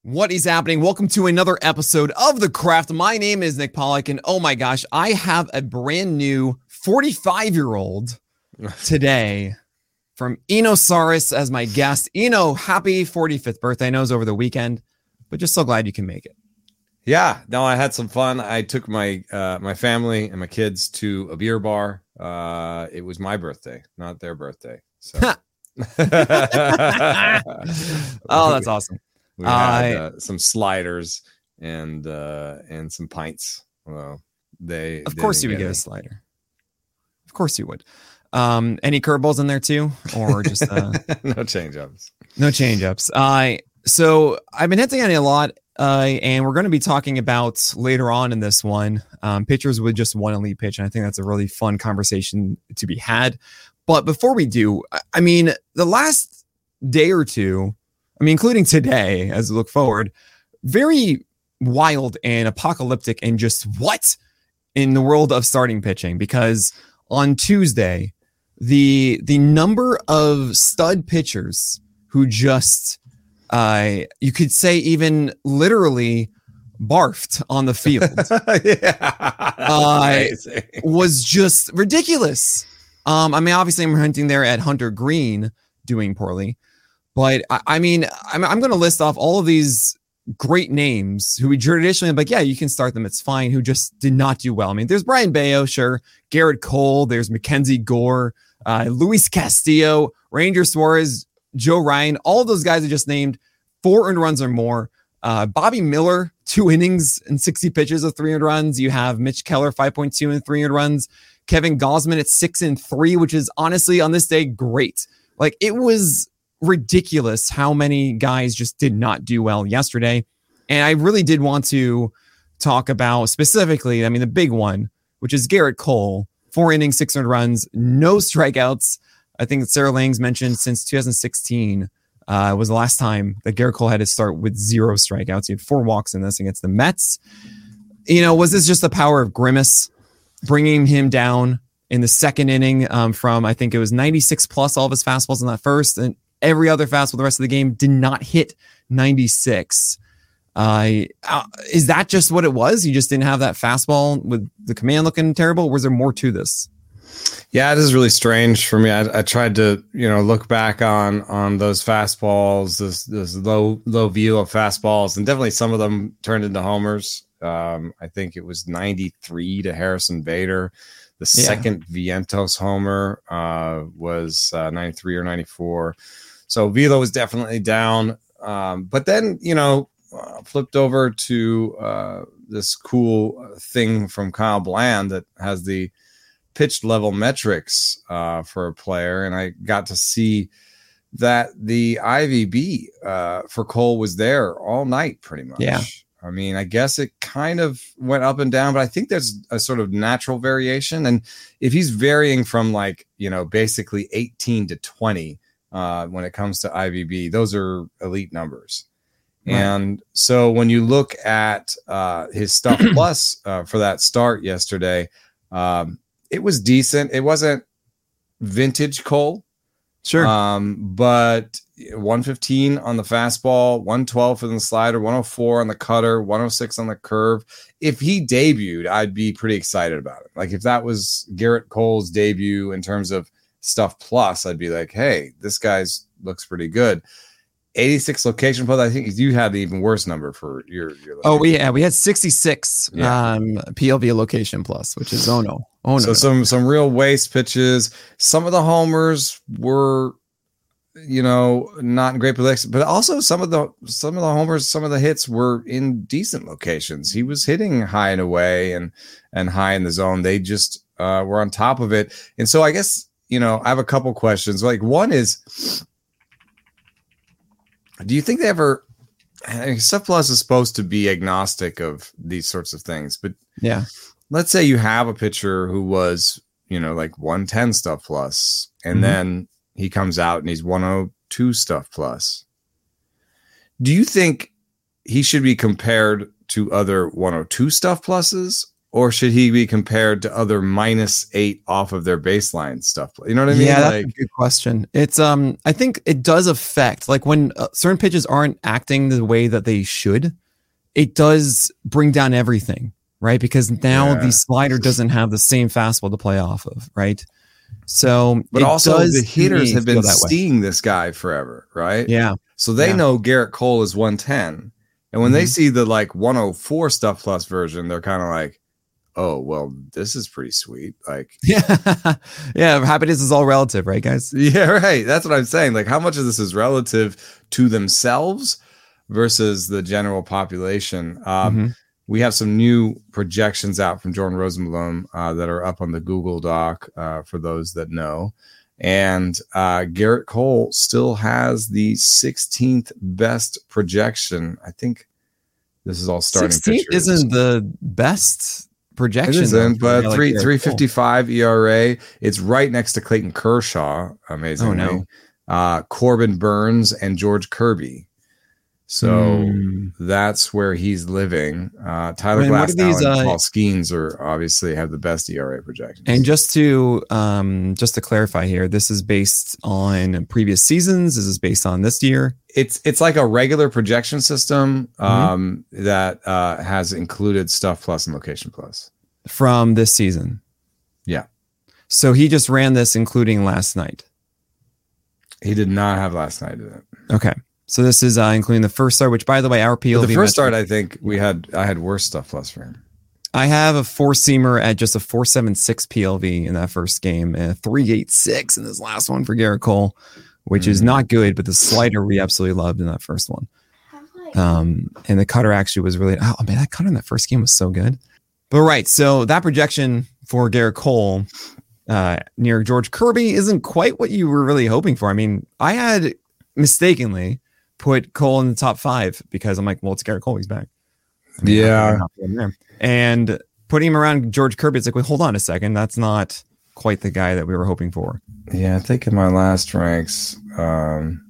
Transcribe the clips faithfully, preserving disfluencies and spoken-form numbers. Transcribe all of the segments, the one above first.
What is happening? Welcome to another episode of The Craft. My name is Nick Pollock, and oh my gosh, I have a brand new forty-five-year-old today from Enosaurus as my guest. Eno, happy forty-fifth birthday. I know it was over the weekend, but just so glad you can make it. Yeah, no, I had some fun. I took my uh, my family and my kids to a beer bar. Uh, it was my birthday, not their birthday. So. Oh, that's awesome. We had uh, some sliders and uh, and some pints. Well, they of course you would get, get a slider. Of course you would. Um, any curveballs in there too, or just uh, no change-ups? No change-ups. Uh, so I've been hinting at it a lot, uh, and we're going to be talking about later on in this one um, pitchers with just one elite pitch, and I think that's a really fun conversation to be had. But before we do, I mean, the last day or two. I mean, including today, as we look forward, very wild and apocalyptic and just what in the world of starting pitching, because on Tuesday, the the number of stud pitchers who just, uh, you could say even literally barfed on the field yeah, uh, was just ridiculous. Um, I mean, obviously, I'm hunting there at Hunter Green doing poorly. But I, I mean, I'm, I'm going to list off all of these great names who we traditionally like, yeah, you can start them. It's fine. Who just did not do well. I mean, there's Brian Bayo, sure. Garrett Cole. There's Mackenzie Gore, uh, Luis Castillo, Ranger Suarez, Joe Ryan. All of those guys are just named four earned runs or more. Uh, Bobby Miller, two innings and sixty pitches of three earned runs. You have Mitch Keller, five point two and three earned runs. Kevin Gausman at six and three, which is honestly on this day great. Like it was ridiculous how many guys just did not do well yesterday. And I really did want to talk about specifically, I mean, the big one, which is Garrett Cole, four innings, six hundred runs, no strikeouts. I think that Sarah Langs mentioned since two thousand sixteen uh, was the last time that Garrett Cole had to start with zero strikeouts. He had four walks in this against the Mets. You know, was this just the power of Grimace bringing him down in the second inning um, from, I think it was ninety-six plus all of his fastballs in that first, and every other fastball the rest of the game did not hit ninety-six. Uh, uh, is that just what it was? You just didn't have that fastball with the command looking terrible? Or was there more to this? Yeah, it is really strange for me. I, I tried to, you know, look back on on those fastballs, this this low low view of fastballs, and definitely some of them turned into homers. Um, I think it was ninety-three to Harrison Bader. The yeah. second Vientos homer uh, was uh, ninety-three or ninety-four. So Velo was definitely down. Um, but then, you know, uh, flipped over to uh, this cool thing from Kyle Bland that has the pitch level metrics uh, for a player. And I got to see that the I V B uh, for Cole was there all night pretty much. Yeah. I mean, I guess it kind of went up and down, but I think there's a sort of natural variation. And if he's varying from like, you know, basically eighteen to twenty uh, when it comes to I V B, those are elite numbers. Right. And so when you look at uh, his stuff plus uh, for that start yesterday, um, it was decent. It wasn't vintage Cole. Sure. Um, but one fifteen on the fastball, one twelve for the slider, one oh four on the cutter, one oh six on the curve. If he debuted, I'd be pretty excited about it. Like if that was Garrett Cole's debut in terms of stuff plus, I'd be like, hey, this guy's looks pretty good. eighty-six location plus. I think you had the even worse number for your. your oh, we yeah, we had sixty-six yeah. um, P L V location plus, which is oh no, oh no. So some some real waste pitches. Some of the homers were, you know, not in great position, but also some of the some of the homers, some of the hits were in decent locations. He was hitting high and away and and high in the zone. They just uh, were on top of it. And so I guess, you know, I have a couple questions. Like one is, do you think they ever? I mean, Stuff Plus is supposed to be agnostic of these sorts of things, but yeah, let's say you have a pitcher who was, you know, like one ten Stuff Plus, and mm-hmm. then he comes out and he's one oh two Stuff Plus. Do you think he should be compared to other one oh two Stuff Pluses, or should he be compared to other minus eight off of their baseline stuff? You know what I mean? Yeah, that's like, a good question. It's um, I think it does affect, like when uh, certain pitches aren't acting the way that they should, it does bring down everything, right? Because now Yeah. the slider doesn't have the same fastball to play off of, right? So, but it also does the to hitters me have been feel that way. seeing this guy forever, right? Yeah, So they Yeah. know Garrett Cole is one ten. And when they Mhm. see the like one oh four stuff plus version, they're kind of like, oh, well, this is pretty sweet. Like, yeah, yeah. Happiness is all relative, right, guys? yeah, right. That's what I'm saying. Like, how much of this is relative to themselves versus the general population? Um, Mhm. We have some new projections out from Jordan Rosenblum uh, that are up on the Google Doc uh, for those that know. And uh, Garrett Cole still has the sixteenth best projection. I think this is all starting sixteenth pitchers. isn't the best It projection. isn't, though, for a but guy like three Garrett three Cole. fifty five E R A. It's right next to Clayton Kershaw. Amazingly, Oh, no. uh, Corbin Burns and George Kirby. So Hmm. that's where he's living. Uh, Tyler I mean, what are Glasnow these, and uh, Paul Skeens are obviously have the best E R A projections. And just to um, just to clarify here, this is based on previous seasons. This is based on this year. it's it's like a regular projection system um, mm-hmm. that uh, has included Stuff Plus and Location Plus from this season. Yeah. So he just ran this, including last night. He did not have last night in it. Okay. So this is uh, including the first start, which, by the way, our P L V. But the first metric, start, I think we had I had worse Stuff Plus for him. I have a four seamer at just a four seven six P L V in that first game, and a three eight six in this last one for Garrett Cole, which mm. is not good. But the slider we absolutely loved in that first one. Um, and the cutter actually was really. Oh man, that cutter in that first game was so good. But right, so that projection for Garrett Cole uh, near George Kirby isn't quite what you were really hoping for. I mean, I had mistakenly put Cole in the top five because I'm like, well, it's Garrett Cole, he's back. I mean, yeah. And putting him around George Kirby, it's like, wait, hold on a second. That's not quite the guy that we were hoping for. Yeah, I think in my last ranks, um,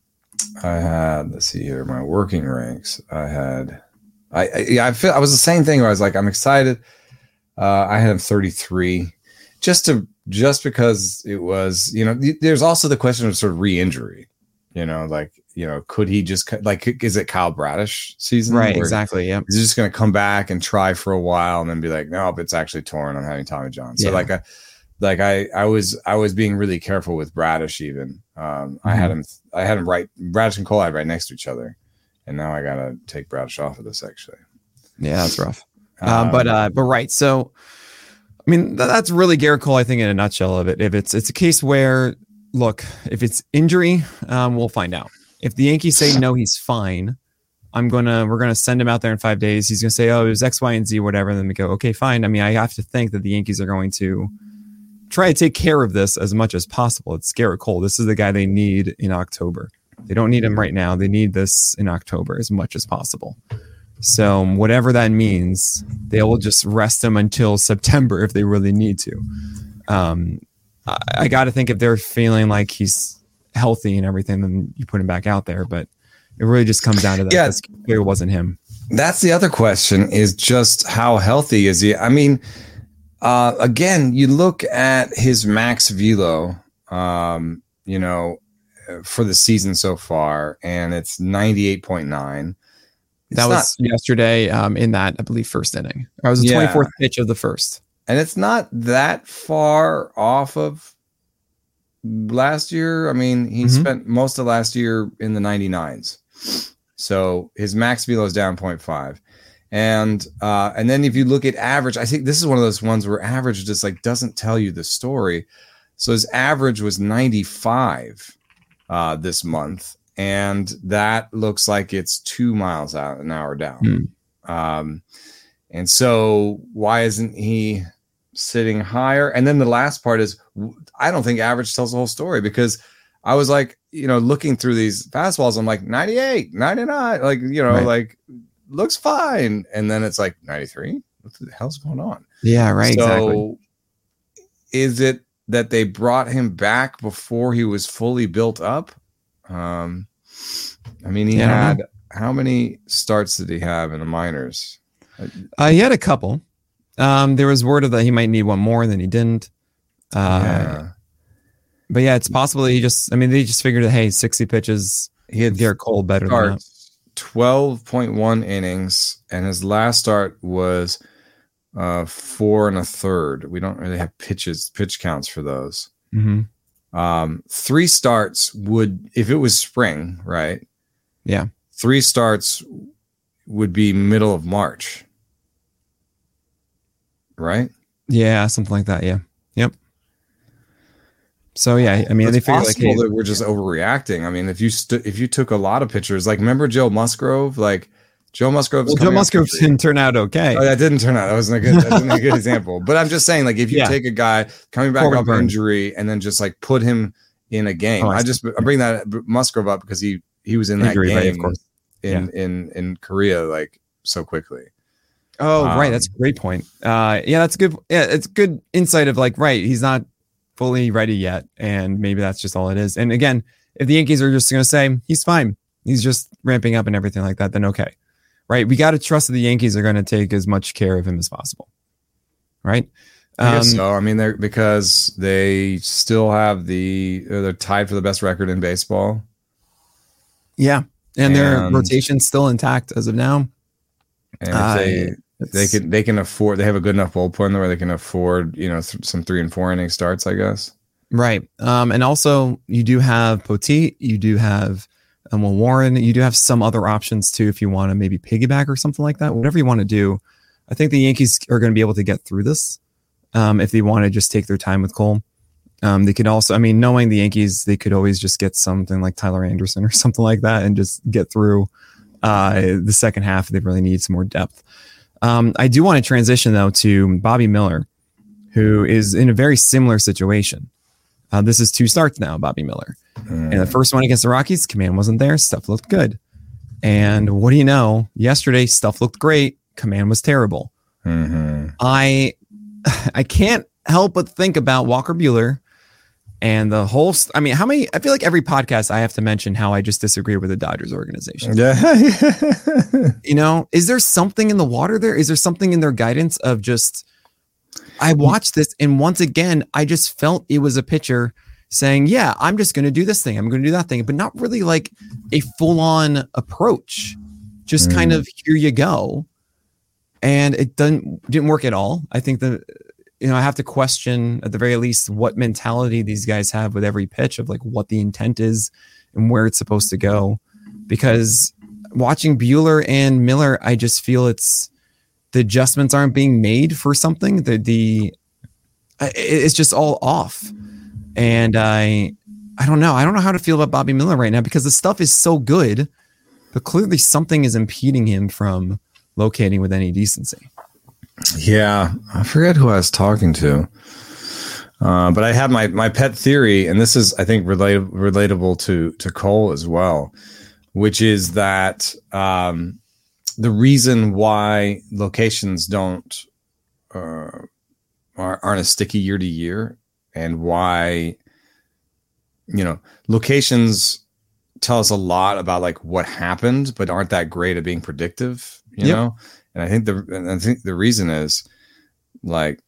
I had, let's see here, my working ranks, I had, I, I yeah, I feel I was the same thing where I was like, I'm excited. Uh, I had him thirty-three just to, just because it was, you know, there's also the question of sort of re-injury, you know, like, you know, could he just like, is it Kyle Bradish season? Right. Exactly. Yeah. Is he just going to come back and try for a while and then be like, no, it's actually torn. I'm having Tommy John. So yeah. like, I, like I, I was, I was being really careful with Bradish even. Um, mm-hmm. I had him, I had him right. Bradish and Cole had right next to each other. And now I got to take Bradish off of this actually. Yeah, that's rough. Um, um, but, uh, but right. So, I mean, th- that's really Garrett Cole, I think, in a nutshell of it. If it's, it's a case where, look, if it's injury, um, we'll find out. If the Yankees say no, he's fine, I'm gonna we're gonna send him out there in five days. He's gonna say, oh, it was X, Y, and Z, whatever. And then we go, okay, fine. I mean, I have to think that the Yankees are going to try to take care of this as much as possible. It's Garrett Cole. This is the guy they need in October. They don't need him right now. They need this in October as much as possible. So whatever that means, they will just rest him until September if they really need to. Um, I, I got to think if they're feeling like he's healthy and everything, then you put him back out there. But it really just comes down to that. Yeah, it wasn't him. That's the other question: is just how healthy is he? I mean, uh, again, you look at his max velo, um, you know, for the season so far, and it's ninety-eight point nine. It's that was not, yesterday um, in that, I believe, first inning. I was the yeah. twenty-fourth pitch of the first. And it's not that far off of last year. I mean, he mm-hmm. spent most of last year in the ninety-nines. So his max velo is down zero point five. And uh, and then if you look at average, I think this is one of those ones where average just like doesn't tell you the story. So his average was ninety-five uh, this month. And that looks like it's two miles out an hour down. Mm. Um, and so why isn't he sitting higher? And then the last part is, I don't think average tells the whole story, because I was like, you know, looking through these fastballs, I'm like ninety-eight, ninety-nine, like, you know, right. like looks fine. And then it's like ninety-three. What the hell's going on? Yeah, right. So exactly. Is it that they brought him back before he was fully built up? Um, I mean, he yeah, had how many starts did he have in the minors? Uh, he had a couple. Um, there was word of that he might need one more, and then he didn't. Uh, yeah. But yeah, it's possible that he just. I mean, they just figured that hey, sixty pitches. He had Garrett Cole better than that. twelve point one innings, and his last start was uh, four and a third. We don't really have pitches, pitch counts for those. Mm-hmm. Um, three starts would, if it was spring, right? Yeah, three starts would be middle of March, right? Yeah, something like that. Yeah. Yep. So yeah, I mean, it's they figure like, hey, that we're just overreacting. I mean, if you st- if you took a lot of pitchers, like remember Joe Musgrove, like Joe Musgrove. Well, Joe Musgrove didn't turn out okay. Oh, that didn't turn out. That wasn't a good. That wasn't a good example. But I'm just saying, like, if you yeah. take a guy coming back Corbin off Burns. injury and then just like put him in a game, oh, I, I just I bring that Musgrove up because he he was in that injury, game right, of course. in yeah. in in Korea like so quickly. Oh, um, right. That's a great point. Uh, yeah, that's good. Yeah, it's good insight of like, right. He's not fully ready yet. And maybe that's just all it is. And again, if the Yankees are just going to say he's fine, he's just ramping up and everything like that, then okay. Right. We got to trust that the Yankees are going to take as much care of him as possible. Right. Um, I guess so. I mean, they're because they still have the, they're tied for the best record in baseball. Yeah. And, and their rotation's still intact as of now. And if they, uh, They can they can afford. They have a good enough bullpen where they can afford, you know, th- some three and four inning starts, I guess. Right. Um, and also you do have Poteet, you do have um, well, Warren, you do have some other options too if you want to maybe piggyback or something like that. Whatever you want to do, I think the Yankees are going to be able to get through this. Um, if they want to just take their time with Cole, um, they could also. I mean, knowing the Yankees, they could always just get something like Tyler Anderson or something like that and just get through uh, the second half if they really need some more depth. Um, I do want to transition, though, to Bobby Miller, who is in a very similar situation. Uh, this is two starts now, Bobby Miller. Mm. And the first one against the Rockies, command wasn't there. Stuff looked good. And what do you know? Yesterday, stuff looked great. Command was terrible. Mm-hmm. I I can't help but think about Walker Buehler and the whole. St- I mean, how many? I feel like every podcast I have to mention how I just disagree with the Dodgers organization. Yeah. You know, is there something in the water there? Is there something in their guidance of just? I watched this, and once again, I just felt it was a pitcher saying, "Yeah, I'm just going to do this thing. I'm going to do that thing," but not really like a full-on approach. Just mm. kind of here you go, and it didn't didn't work at all. I think the. You know, I have to question at the very least what mentality these guys have with every pitch of like what the intent is and where it's supposed to go. Because watching Buehler and Miller, I just feel it's the adjustments aren't being made for something. The the it's just all off, and I I don't know. I don't know how to feel about Bobby Miller right now because the stuff is so good, but clearly something is impeding him from locating with any decency. Yeah, I forget who I was talking to, uh, but I have my my pet theory, and this is I think relate, relatable to to Cole as well, which is that um, the reason why locations don't uh, are, aren't as sticky year to year, and why you know locations tell us a lot about like what happened, but aren't that great at being predictive, you yep. know. And I think the and I think the reason is like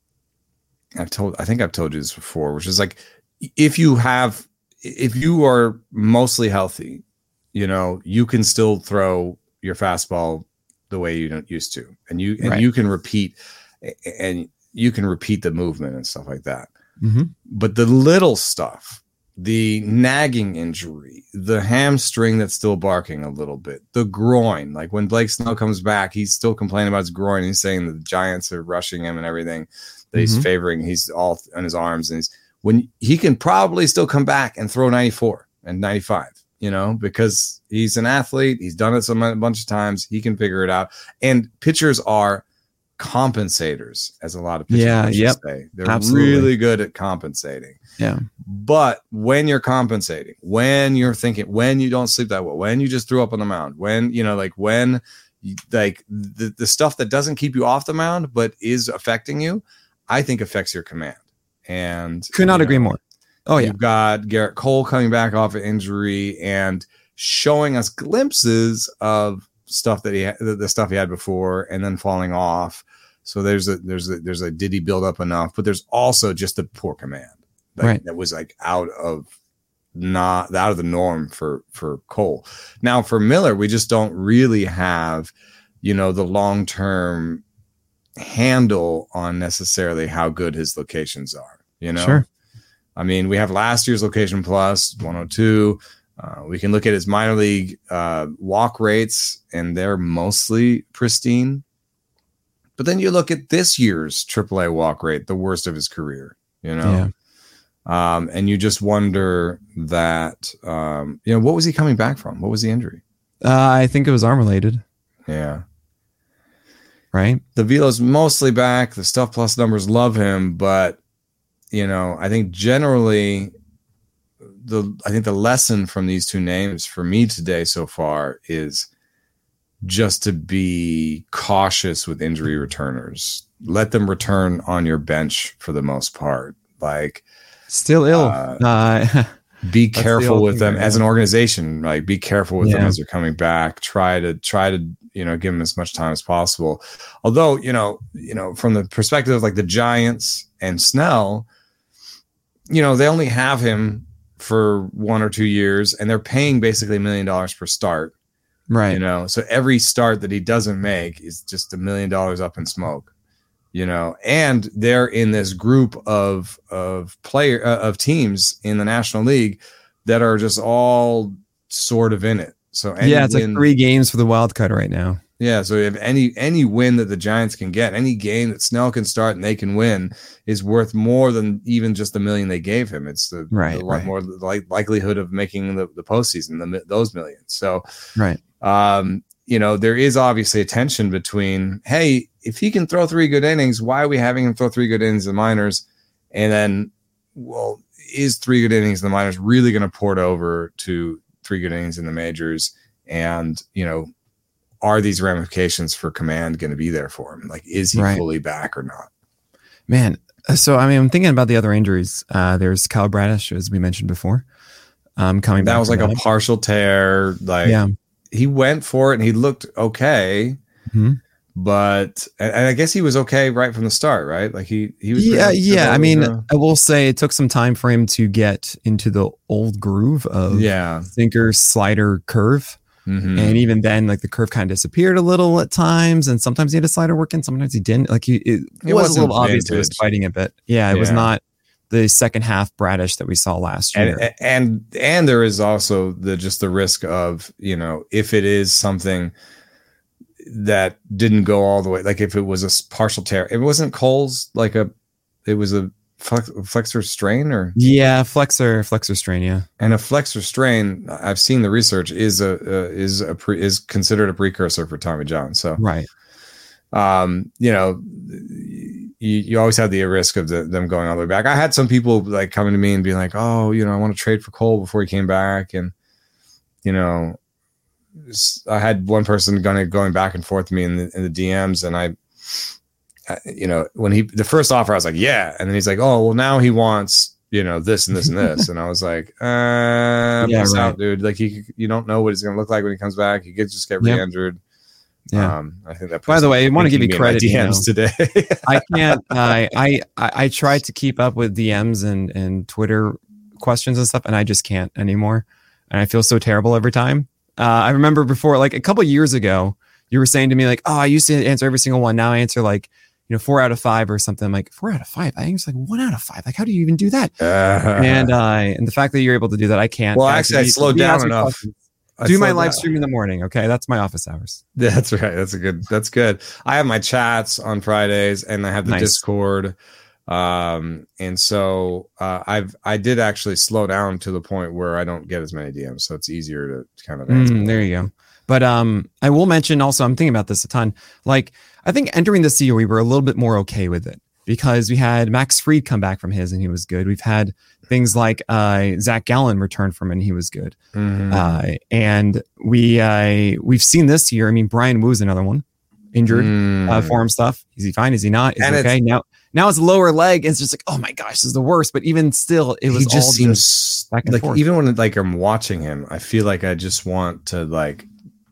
I've told I think I've told you this before, which is like if you have if you are mostly healthy, you know, you can still throw your fastball the way you don't used to, and you and right. you can repeat and you can repeat the movement and stuff like that. Mm-hmm. But the little stuff, the nagging injury, the hamstring that's still barking a little bit, the groin, like when Blake Snell comes back, he's still complaining about his groin. He's saying that the Giants are rushing him and everything, that he's mm-hmm. favoring. He's all on his arms, and he's when he can probably still come back and throw ninety-four and ninety-five, you know, because he's an athlete. He's done it some a bunch of times. He can figure it out. And pitchers are compensators, as a lot of pitchers yeah, yep. say. They're Absolutely. really good at compensating. Yeah. But when you're compensating, when you're thinking, when you don't sleep that well, when you just threw up on the mound, when, you know, like when you, like the, the stuff that doesn't keep you off the mound, but is affecting you, I think affects your command. And could not know, agree more. Oh, yeah. You've got Garrett Cole coming back off of injury and showing us glimpses of stuff that he had, the stuff he had before and then falling off. So there's a there's a there's a did he build up enough? But there's also just the poor command, like, right? That was like out of not out of the norm for for Cole. Now for Miller, we just don't really have, you know, the long term handle on necessarily how good his locations are. You know, sure. I mean, we have last year's location plus one oh two. Uh, we can look at his minor league uh, walk rates, and they're mostly pristine. But then you look at this year's triple A walk rate, the worst of his career, you know, yeah. um, and you just wonder that, um, you know, what was he coming back from? What was the injury? Uh, I think it was arm related. Yeah. Right. The velo's mostly back. The Stuff Plus numbers love him, but, you know, I think generally the I think the lesson from these two names for me today so far is just to be cautious with injury returners. Let them return on your bench for the most part. Like still ill. Uh, uh, be careful with them as an organization. Like be careful with yeah. them as they're coming back. Try to try to you know give them as much time as possible. Although you know you know from the perspective of like the Giants and Snell, you know they only have him for one or two years, and they're paying basically a million dollars per start. Right. You know, so every start that he doesn't make is just a million dollars up in smoke, you know, and they're in this group of, of player uh, of teams in the National League that are just all sort of in it. So any yeah, it's win, like three games for the wild card right now. Yeah. So if any, any win that the Giants can get, any game that Snell can start and they can win is worth more than even just the million they gave him. It's the, right, the right. more like likelihood of making the, the postseason, the, those millions. So, right. Um, you know, there is obviously a tension between, hey, if he can throw three good innings, why are we having him throw three good innings in the minors? And then, well, is three good innings in the minors really going to port over to three good innings in the majors? And, you know, are these ramifications for command going to be there for him? Like, is he right. fully back or not? Man, so, I mean, I'm thinking about the other injuries. Uh, there's Kyle Bradish, as we mentioned before, um, coming that back. That was like that. a partial tear. Like, yeah. He went for it and he looked okay, mm-hmm. but and I guess he was okay right from the start, right? Like he he was yeah yeah. I mean, uh, I will say it took some time for him to get into the old groove of yeah sinker, slider, curve, mm-hmm. and even then, like the curve kind of disappeared a little at times, and sometimes he had a slider working, sometimes he didn't. Like he it, it was a little obvious he was fighting a bit. Yeah, it yeah. was not the second half Bradish that we saw last year. And, and and there is also the just the risk of, you know, if it is something that didn't go all the way, like if it was a partial tear, it wasn't Cole's like a, it was a flex, flexor strain or yeah, flexor flexor strain, yeah. And a flexor strain, I've seen the research is a uh, is a pre, is considered a precursor for Tommy John. So right, um, you know. You, you always have the risk of the, them going all the way back. I had some people like coming to me and being like, oh, you know, I want to trade for Cole before he came back. And, you know, I had one person going, going back and forth with me in the, in the D Ms. And I, I, you know, when he, the first offer, I was like, yeah. And then he's like, oh, well, now he wants, you know, this and this and this. And I was like, uh, yeah, right. out, dude. Like, he, you don't know what he's going to look like when he comes back. He could just get yep. re-injured. Yeah. Um, I think that. By the way, I want to give you credit. D Ms you know. today. I can't. I, I I try to keep up with D Ms and and Twitter questions and stuff, and I just can't anymore. And I feel so terrible every time. Uh, I remember before, like a couple years ago, you were saying to me like, "Oh, I used to answer every single one. Now I answer like, you know, four out of five or something." I'm like, four out of five? I answer like one out of five. Like, how do you even do that? Uh, and uh, and the fact that you're able to do that, I can't. Well, actually, I slowed down enough. Questions. Do my live stream in the morning. Okay. That's my office hours. That's right. That's a good, that's good. I have my chats on Fridays and I have the nice. Discord. Um, and so, uh, I've, I did actually slow down to the point where I don't get as many D Ms. So it's easier to kind of answer. Mm, there you go. But, um, I will mention also, I'm thinking about this a ton. Like, I think entering this year, we were a little bit more okay with it because we had Max Fried come back from his and he was good. We've had things like uh, Zach Gallen return from it and he was good. Mm-hmm. Uh, and we, uh, we've seen this year, I mean, Brian Woo's another one, injured mm. uh, form stuff. Is he fine? Is he not? Is and he okay? Now, now it's lower leg. And it's just like, oh my gosh, this is the worst. But even still, it was he just all seems just back and like forth. Even when like I'm watching him, I feel like I just want to like, like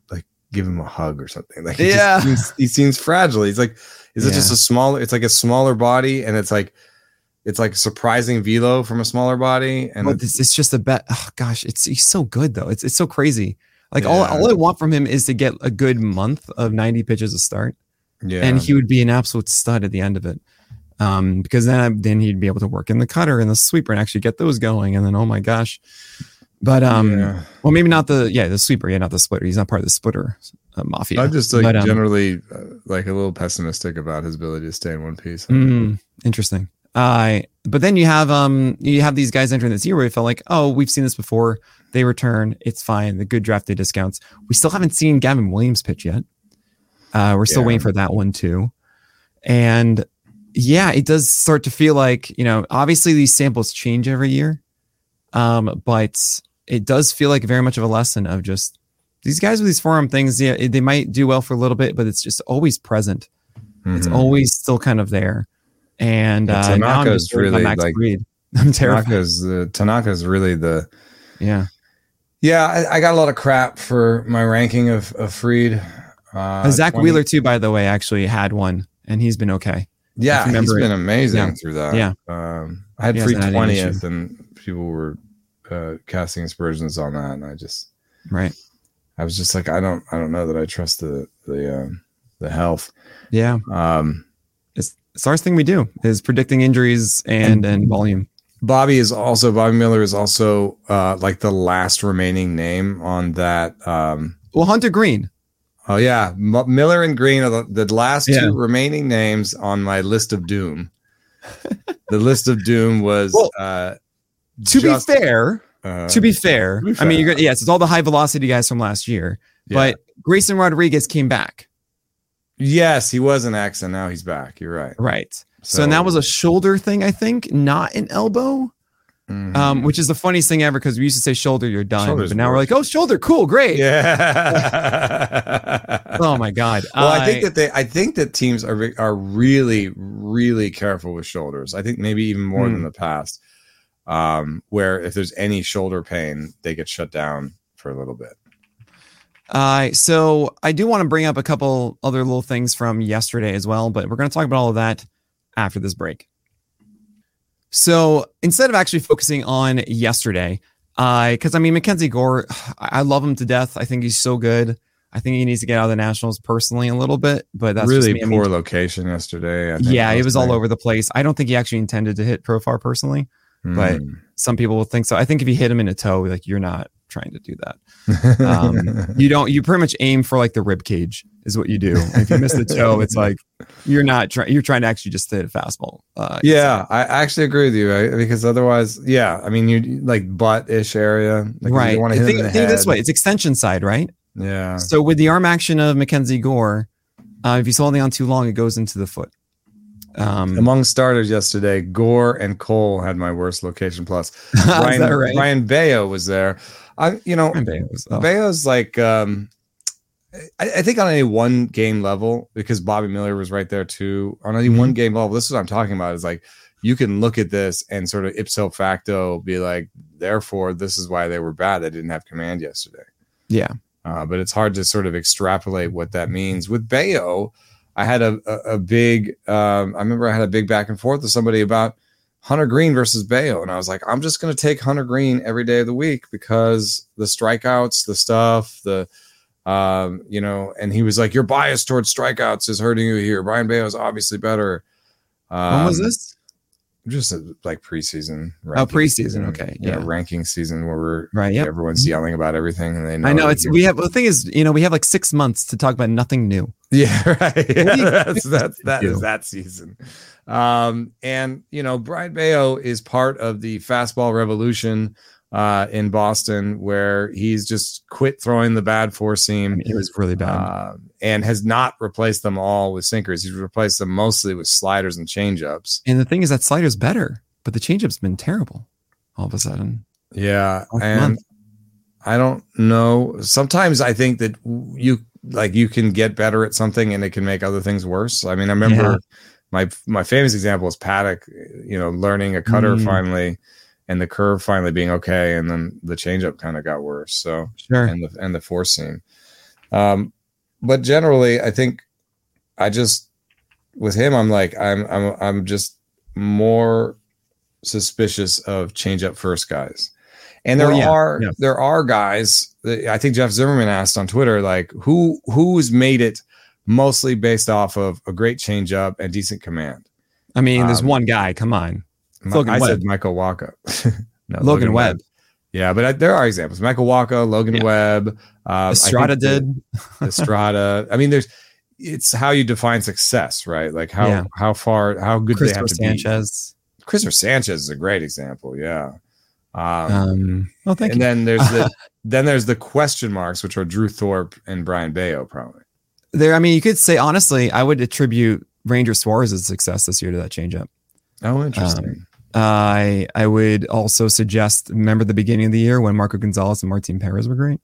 give him a hug or something. Like, he yeah, just seems, he seems fragile. He's like, is it yeah. just a smaller? It's like a smaller body, and it's like, it's like surprising velo from a smaller body. And well, it's, it's just a bet. Oh gosh, it's he's so good though. It's it's so crazy. Like yeah. all all I want from him is to get a good month of ninety pitches to start. Yeah, and he would be an absolute stud at the end of it. Um, because then then he'd be able to work in the cutter and the sweeper and actually get those going. And then oh my gosh. But um, yeah. well, maybe not the yeah the sweeper, yeah, not the splitter. He's not part of the splitter uh, mafia. I'm just like but, um, generally uh, like a little pessimistic about his ability to stay in one piece. Mm, interesting. Uh, but then you have um you have these guys entering this year where it felt like, oh, we've seen this before. They return, it's fine. The good draft day discounts. We still haven't seen Gavin Williams pitch yet. Uh, we're still yeah. waiting for that one too. And yeah, it does start to feel like, you know, obviously these samples change every year. Um, but it does feel like very much of a lesson of just these guys with these forearm things. Yeah, they might do well for a little bit, but it's just always present. Mm-hmm. It's always still kind of there. And yeah, uh, now I'm just really Max like Fried. I'm terrified. Tanaka's the Tanaka's really the yeah yeah. I, I got a lot of crap for my ranking of of Fried. Uh, Zach twenty Wheeler too, by the way, actually had one, and he's been okay. Yeah, he's been amazing yeah. through that. Yeah, um, I had Fried twentieth, and people were uh, casting aspersions on that, and I just right. I was just like, I don't, I don't know that I trust the the uh, the health. Yeah. Um, it's it's the hardest thing we do is predicting injuries and, and and volume. Bobby is also Bobby Miller is also uh, like the last remaining name on that. Um, well, Hunter Green. Oh yeah, M- Miller and Green are the, the last yeah. two remaining names on my list of doom. The list of doom was well, uh, to just, be fair. Uh, to be fair, to be fair. I mean, you're, yes, it's all the high velocity guys from last year, yeah. but Grayson Rodriguez came back. Yes, he was an X, and now he's back. You're right. Right. So, so and that was a shoulder thing, I think, not an elbow. Mm-hmm. Um, which is the funniest thing ever because we used to say shoulder, you're done, Shoulder's but now worse. We're like, oh, shoulder, cool, great. Yeah. Oh my god. Well, I, I think that they, I think that teams are are really, really careful with shoulders. I think maybe even more hmm. than the past, um, where if there's any shoulder pain, they get shut down for a little bit. Uh, so I do want to bring up a couple other little things from yesterday as well, but we're going to talk about all of that after this break. So instead of actually focusing on yesterday, uh, because I mean, Mackenzie Gore, I love him to death. I think he's so good. I think he needs to get out of the Nationals personally a little bit, but that's really just poor I mean, location yesterday. I think yeah, it was all over the place. I don't think he actually intended to hit Profar personally, mm. but some people will think so. I think if you hit him in a toe, like you're not trying to do that. Um, you don't. You pretty much aim for like the rib cage is what you do. And if you miss the toe, it's like you're not trying. You're trying to actually just hit a fastball. Uh, yeah, I actually agree with you, right? Because otherwise, yeah, I mean, you like butt-ish area, like right? You want to hit think, in the think head. This way, it's extension side, right? Yeah. So with the arm action of Mackenzie Gore, uh, if he's holding on too long, it goes into the foot. Um, Among starters yesterday, Gore and Cole had my worst location plus. Ryan, right? Ryan Bayo was there. I, you know, Bayo's, oh. Bayo's like, um, I, I think on any one game level, because Bobby Miller was right there too. On any mm-hmm. one game level, this is what I'm talking about. Is like you can look at this and sort of ipso facto be like, therefore, this is why they were bad. They didn't have command yesterday. Yeah, uh, but it's hard to sort of extrapolate what that means. With Bayo, I had a a, a big. Um, I remember I had a big back and forth with somebody about Hunter Green versus Bayo. And I was like, I'm just going to take Hunter Green every day of the week because the strikeouts, the stuff, the, um, you know, and he was like, your bias towards strikeouts is hurting you here. Brian Bayo is obviously better. Um, when was this? Just a, like preseason. Oh, preseason. Okay. Yeah. yeah. Ranking season where we're, right. Yep. everyone's yelling about everything. And they know. I know it's, we have, the thing is, you know, we have like six months to talk about nothing new. Yeah. Right. Yeah, that's, that's, that is that season. Um, and you know, Brian Bayo is part of the fastball revolution uh, in Boston, where he's just quit throwing the bad four seam. I mean, it was really bad, uh, and has not replaced them all with sinkers. He's replaced them mostly with sliders and changeups. And the thing is that slider's better, but the changeup's been terrible all of a sudden. Yeah, and month. I don't know. Sometimes I think that you like you can get better at something, and it can make other things worse. I mean, I remember. Yeah. My my famous example is Paddock, you know, learning a cutter mm. finally, and the curve finally being okay, and then the changeup kind of got worse. So sure, and the and the four seam. Um, but generally, I think I just with him, I'm like I'm I'm I'm just more suspicious of changeup first guys. And there well, yeah, are yeah. there are guys. That, I think Jeff Zimmerman asked on Twitter, like who who's made it mostly based off of a great changeup and decent command. I mean, there's um, one guy. Come on, my, I Webb. said Michael Wacha. no, Logan, Logan Webb. Webb. Yeah, but I, there are examples. Michael Wacha, Logan yeah. Webb, uh, Estrada did. Estrada. I mean, there's. It's how you define success, right? Like how yeah. how far how good they have to Sanchez. be. Christopher Sanchez is a great example. Yeah. Um, um well, thank and you. then there's the then there's the question marks, which are Drew Thorpe and Brian Bayo, probably. There, I mean, you could say honestly, I would attribute Ranger Suarez's success this year to that changeup. Oh, interesting. Um, I I would also suggest. Remember the beginning of the year when Marco Gonzalez and Martin Perez were great.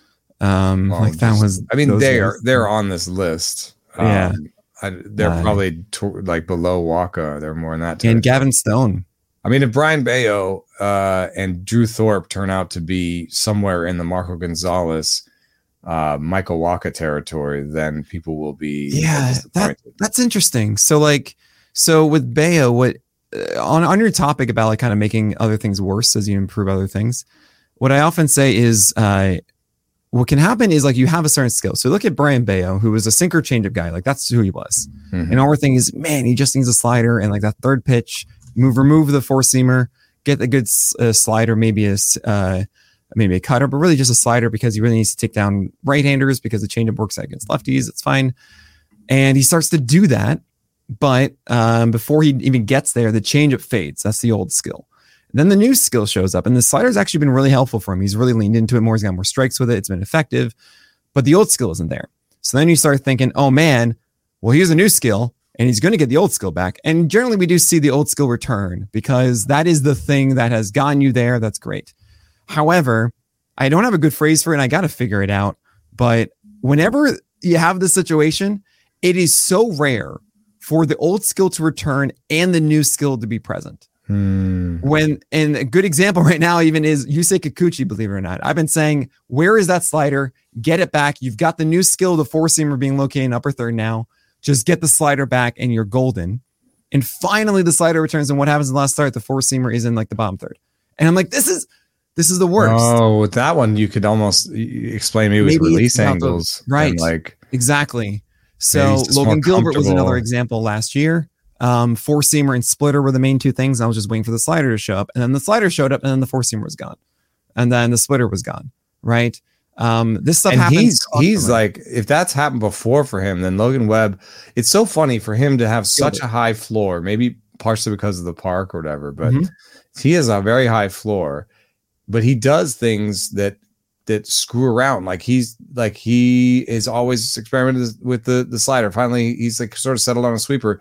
Um, well, like that just, was. I mean, they are they're on this list. Um, yeah, I, they're uh, probably to, like below Wacha. They're more in that. Territory. And Gavin Stone. I mean, if Brian Bayo uh, and Drew Thorpe turn out to be somewhere in the Marco Gonzalez, uh, Michael Wacha territory, then people will be yeah. That, that's interesting. So like, so with Bayo, what uh, on on your topic about like kind of making other things worse as you improve other things, what I often say is. Uh, What can happen is like you have a certain skill. So look at Brian Bayo, who was a sinker changeup guy. Like that's who he was. Mm-hmm. And our thing is, man, he just needs a slider and like that third pitch, move, remove the four seamer, get a good uh, slider, maybe a uh, maybe a cutter, but really just a slider because he really needs to take down right-handers because the changeup works against lefties. It's fine. And he starts to do that, but um, before he even gets there, the changeup fades. That's the old skill. Then the new skill shows up, and the slider's actually been really helpful for him. He's really leaned into it more. He's got more strikes with it. It's been effective, but the old skill isn't there. So then you start thinking, oh man, well, here's a new skill, and he's going to get the old skill back. And generally we do see the old skill return because that is the thing that has gotten you there. That's great. However, I don't have a good phrase for it, and I got to figure it out. But whenever you have this situation, it is so rare for the old skill to return and the new skill to be present. Hmm. When and a good example right now even is Yusei Kikuchi, believe it or not. I've been saying, where is that slider? Get it back. You've got the new skill, the four seamer being located in upper third now. Just get the slider back and you're golden. And finally the slider returns, and what happens in the last start? The four seamer is in like the bottom third. And I'm like, this is this is the worst. Oh, with that one, you could almost explain maybe, maybe with release angles. The, right. And like exactly. So Logan Gilbert was another example last year. Um, four seamer and splitter were the main two things. I was just waiting for the slider to show up, and then the slider showed up, and then the four seamer was gone, and then the splitter was gone. Right? Um, this stuff and happens. He's he's like, if that's happened before for him, then Logan Webb. It's so funny for him to have such a high floor, maybe partially because of the park or whatever, but mm-hmm. he has a very high floor. But he does things that that screw around. Like he's like he is always experimented with the the slider. Finally, he's like sort of settled on a sweeper.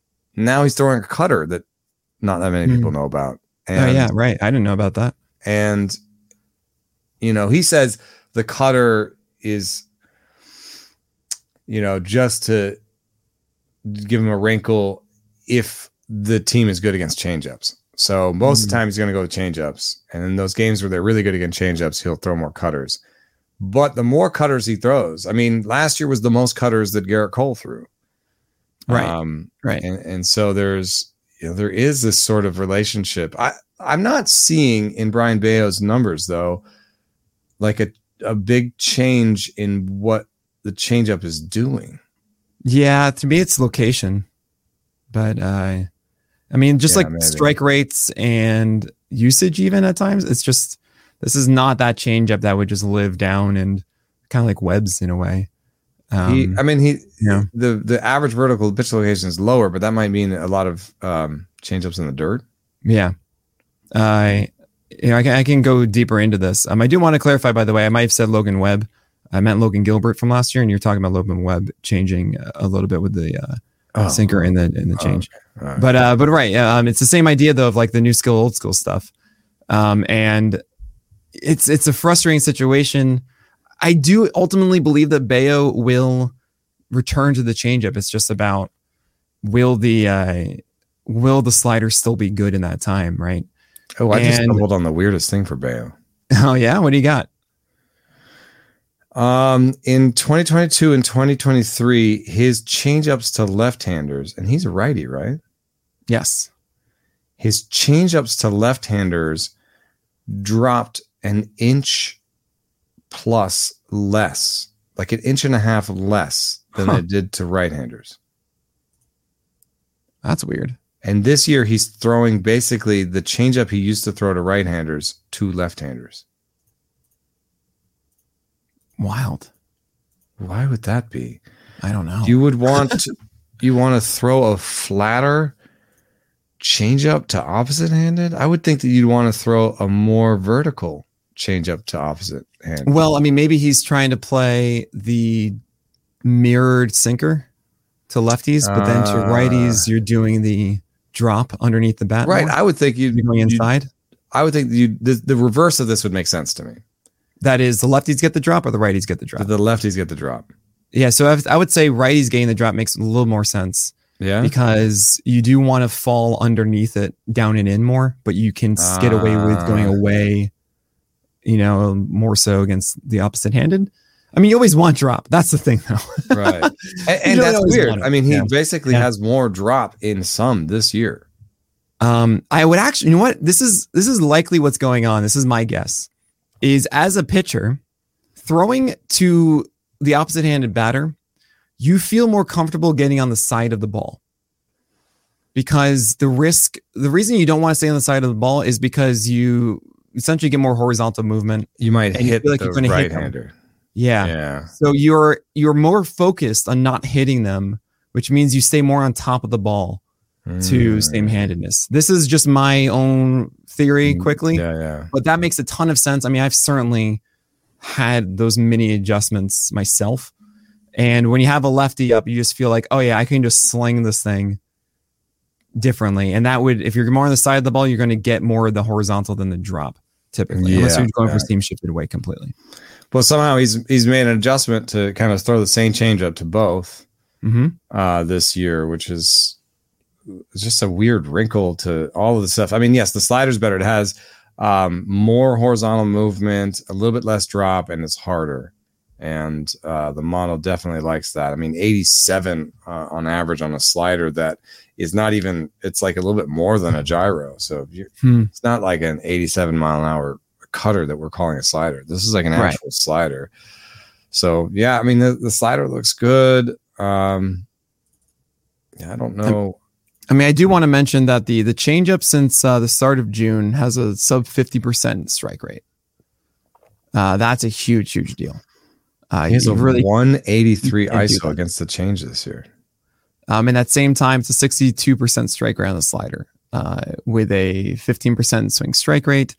Now he's throwing a cutter that not that many people know about. And, oh, yeah, right. I didn't know about that. And, you know, he says the cutter is, you know, just to give him a wrinkle if the team is good against changeups. So most mm. of the time he's going to go with changeups. And in those games where they're really good against changeups, he'll throw more cutters. But the more cutters he throws, I mean, last year was the most cutters that Garrett Cole threw. Right. Um, right. And, and so there's, you know, there is this sort of relationship. I, I'm not seeing in Brian Bayo's numbers though, like a, a big change in what the changeup is doing. Yeah. To me, it's location, but, uh, I mean, just yeah, like maybe. strike rates and usage, even at times, it's just, this is not that changeup that would just live down and kind of like Webb's in a way. Um, he, I mean, he, yeah. the, the average vertical pitch location is lower, but that might mean a lot of um, changeups in the dirt. Yeah. I, uh, you know, I can, I can go deeper into this. Um, I do want to clarify, by the way, I might have said Logan Webb. I meant Logan Gilbert from last year, and you're talking about Logan Webb changing a little bit with the uh, oh, sinker and the, and the change. Oh, okay. Right. But, uh, but right. Um, it's the same idea though, of like the new skill, old skill stuff. Um, and it's, it's a frustrating situation. I do ultimately believe that Bayo will return to the changeup. It's just about will the uh, will the slider still be good in that time, right? Oh, I and, just stumbled on the weirdest thing for Bayo. Oh yeah, what do you got? Um, in twenty twenty-two and twenty twenty-three, his changeups to left-handers, and he's a righty, right? Yes. His changeups to left-handers dropped an inch plus less, like an inch and a half less than huh. it did to right-handers. That's weird. And this year, he's throwing basically the changeup he used to throw to right-handers to left-handers. Wild. Why would that be? I don't know. You would want to, you want to throw a flatter changeup to opposite-handed? I would think that you'd want to throw a more vertical changeup to opposite-handed. Well, I mean, maybe he's trying to play the mirrored sinker to lefties, but then to righties, you're doing the drop underneath the bat. Right. More. I would think you'd You're going inside. I would think you the, the reverse of this would make sense to me. That is, the lefties get the drop or the righties get the drop? The lefties get the drop. Yeah, so I would say righties getting the drop makes a little more sense. Yeah. Because you do want to fall underneath it, down and in more, but you can uh, get away with going away, you know, more so against the opposite-handed. I mean, you always want drop. That's the thing, though. Right. And, and that's weird. I mean, he yeah. basically yeah. has more drop in some this year. Um, I would actually, you know what? This is this is likely what's going on. This is my guess. Is as a pitcher, throwing to the opposite-handed batter, you feel more comfortable getting on the side of the ball. Because the risk, the reason you don't want to stay on the side of the ball is because you essentially get more horizontal movement. You might hit you feel like the you're right-hander. Yeah. Yeah. So you're you're more focused on not hitting them, which means you stay more on top of the ball mm. to same-handedness. This is just my own theory quickly. Yeah, yeah. But that makes a ton of sense. I mean, I've certainly had those mini adjustments myself. And when you have a lefty up, you just feel like, oh yeah, I can just sling this thing differently. And that would, if you're more on the side of the ball, you're going to get more of the horizontal than the drop typically, yeah, unless you're going yeah. for steam shifted away completely. Well, somehow he's he's made an adjustment to kind of throw the same changeup to both mm-hmm. uh, this year, which is just a weird wrinkle to all of the stuff. I mean, yes, the slider's better. It has um, more horizontal movement, a little bit less drop, and it's harder. And uh, the model definitely likes that. I mean, eighty-seven uh, on average on a slider that is not even, it's like a little bit more than a gyro. So if you're, hmm. it's not like an eighty-seven mile an hour cutter that we're calling a slider. This is like an actual right. slider. So yeah, I mean, the, the slider looks good. Um, yeah, I don't know. I mean, I do want to mention that the the changeup since uh, the start of June has a sub fifty percent strike rate. Uh, that's a huge, huge deal. Uh, he has a really one eighty-three I S O against the change this year. Um, and at same time, it's a sixty-two percent strike rate on the slider uh, with a fifteen percent swing strike rate.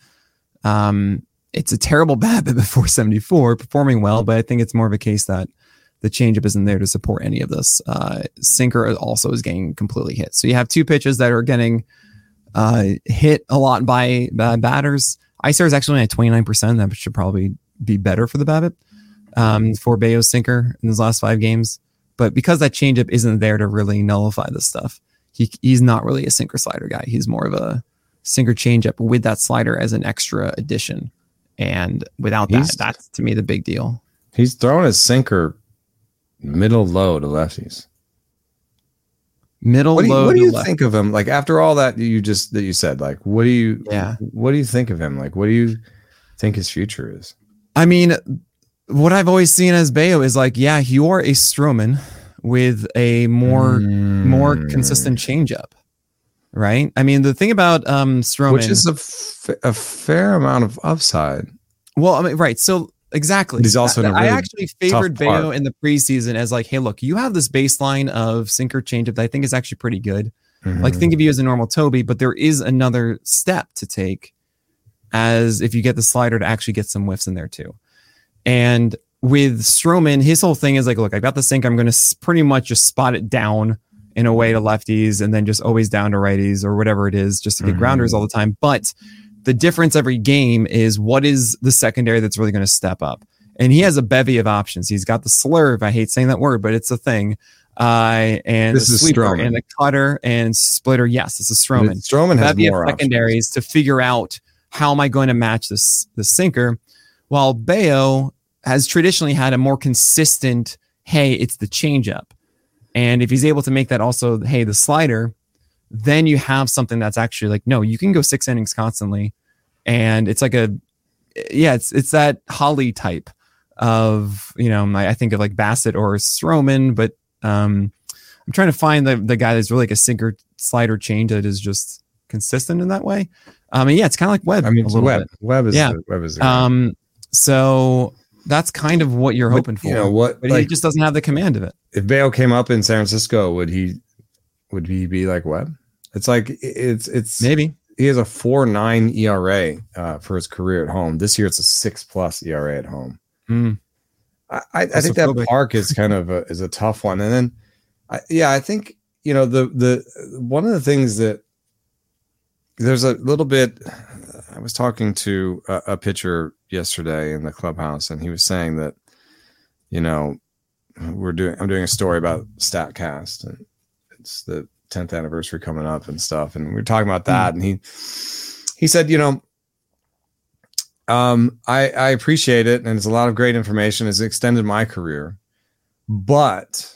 Um, it's a terrible BABIP at four seventy-four, performing well, but I think it's more of a case that the changeup isn't there to support any of this. Uh, sinker also is getting completely hit. So you have two pitches that are getting uh, hit a lot by, by batters. I C R is actually only at twenty-nine percent. That should probably be better for the BABIP. Um, for Bayo's sinker in his last five games, but because that changeup isn't there to really nullify this stuff, he he's not really a sinker slider guy. He's more of a sinker changeup with that slider as an extra addition, and without he's, that, that's to me the big deal. He's throwing his sinker middle low to lefties. Middle what do you, low. What do you left. think of him? Like after all that you just that you said, like what do you? Yeah. What do you think of him? Like what do you think his future is? I mean. What I've always seen as Bayo is like, yeah, you are a Stroman with a more mm. more consistent changeup, right? I mean, the thing about um, Stroman, which is a, f- a fair amount of upside. Well, I mean, right. So exactly, he's also. I, in a really I actually favored Bayo in the preseason as like, hey, look, you have this baseline of sinker changeup that I think is actually pretty good. Mm-hmm. Like, think of you as a normal Toby, but there is another step to take, as if you get the slider to actually get some whiffs in there too. And with Stroman, his whole thing is like, look, I got the sink. I'm going to pretty much just spot it down in a way to lefties and then just always down to righties or whatever it is just to get mm-hmm. grounders all the time. But the difference every game is what is the secondary that's really going to step up. And he has a bevy of options. He's got the slurve. I hate saying that word, but it's a thing. Uh, and this the is sweeper Stroman. And the cutter and splitter. Yes, it's a Stroman. Stroman has bevy more of secondaries options to figure out how am I going to match this, this sinker. While Bayo has traditionally had a more consistent, hey, it's the changeup. And if he's able to make that also, hey, the slider, then you have something that's actually like, no, you can go six innings constantly. And it's like a, yeah, it's it's that Holly type of, you know, I, I think of like Bassett or Stroman, but um, I'm trying to find the, the guy that's really like a sinker slider change that is just consistent in that way. Um, and yeah, it's kind of like Webb. I mean, a little Webb. bit. Webb is yeah. The, Webb is the um, so that's kind of what you're but, hoping for. You know what? But like, he just doesn't have the command of it. If Bayo came up in San Francisco, would he would he be like Webb? It's like it's it's maybe he has a four nine E R A uh, for his career at home. This year, it's a six plus E R A at home. Mm. I, I, I think that park is kind of a, is a tough one. And then, I, yeah, I think you know the the one of the things that there's a little bit. I was talking to a, a pitcher yesterday in the clubhouse, and he was saying that you know we're doing I'm doing a story about StatCast, and it's the tenth anniversary coming up and stuff, and we were talking about that, mm. and he he said, you know, um, I I appreciate it, and it's a lot of great information. It's extended my career, but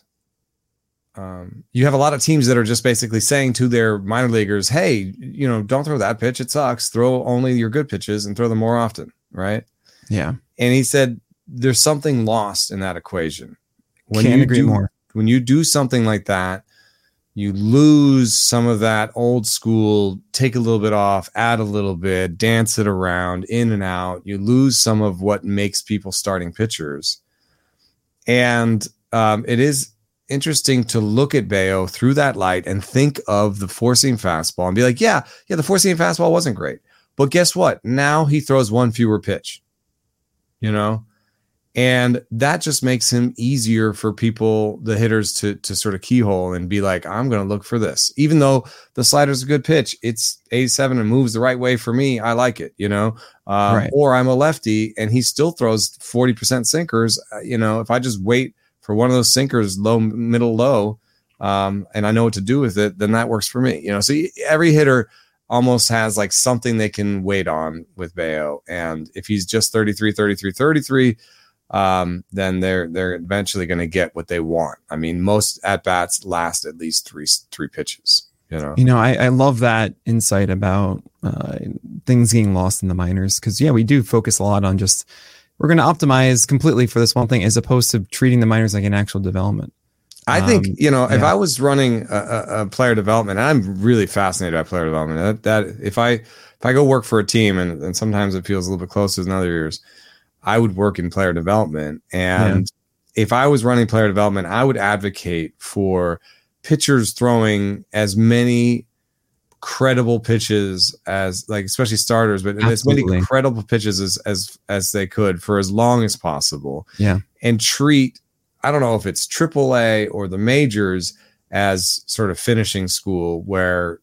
um, you have a lot of teams that are just basically saying to their minor leaguers, hey, you know, don't throw that pitch, it sucks. Throw only your good pitches and throw them more often, right? Yeah. And he said there's something lost in that equation. When Can't you agree do, more. When you do something like that, you lose some of that old school, take a little bit off, add a little bit, dance it around, in and out. You lose some of what makes people starting pitchers. And um, it is interesting to look at Bayo through that light and think of the four-seam fastball and be like, yeah, yeah, the four-seam fastball wasn't great. But guess what? Now he throws one fewer pitch, you know? And that just makes him easier for people, the hitters, to to sort of keyhole and be like, I'm going to look for this. Even though the slider's a good pitch, it's eighty-seven and moves the right way for me. I like it, you know. Um, right. Or I'm a lefty and he still throws forty percent sinkers. You know, if I just wait for one of those sinkers, low, middle, low, um, and I know what to do with it, then that works for me. You know, so every hitter almost has like something they can wait on with Bayo. And if he's just thirty-three, thirty-three, thirty-three, um, then they're they're eventually going to get what they want. I mean, most at bats last at least three three pitches. You know, you know, I, I love that insight about uh, things getting lost in the minors, because yeah, we do focus a lot on just we're going to optimize completely for this one thing as opposed to treating the minors like an actual development. I think, um, you know, if yeah. I was running a, a, a player development, and I'm really fascinated by player development. That, that if I if I go work for a team, and, and sometimes it feels a little bit closer than other years, I would work in player development. And yeah. if I was running player development, I would advocate for pitchers throwing as many credible pitches as, like, especially starters, but Absolutely. as many credible pitches as, as, as they could for as long as possible. Yeah. And treat, I don't know if it's triple A or the majors as sort of finishing school, where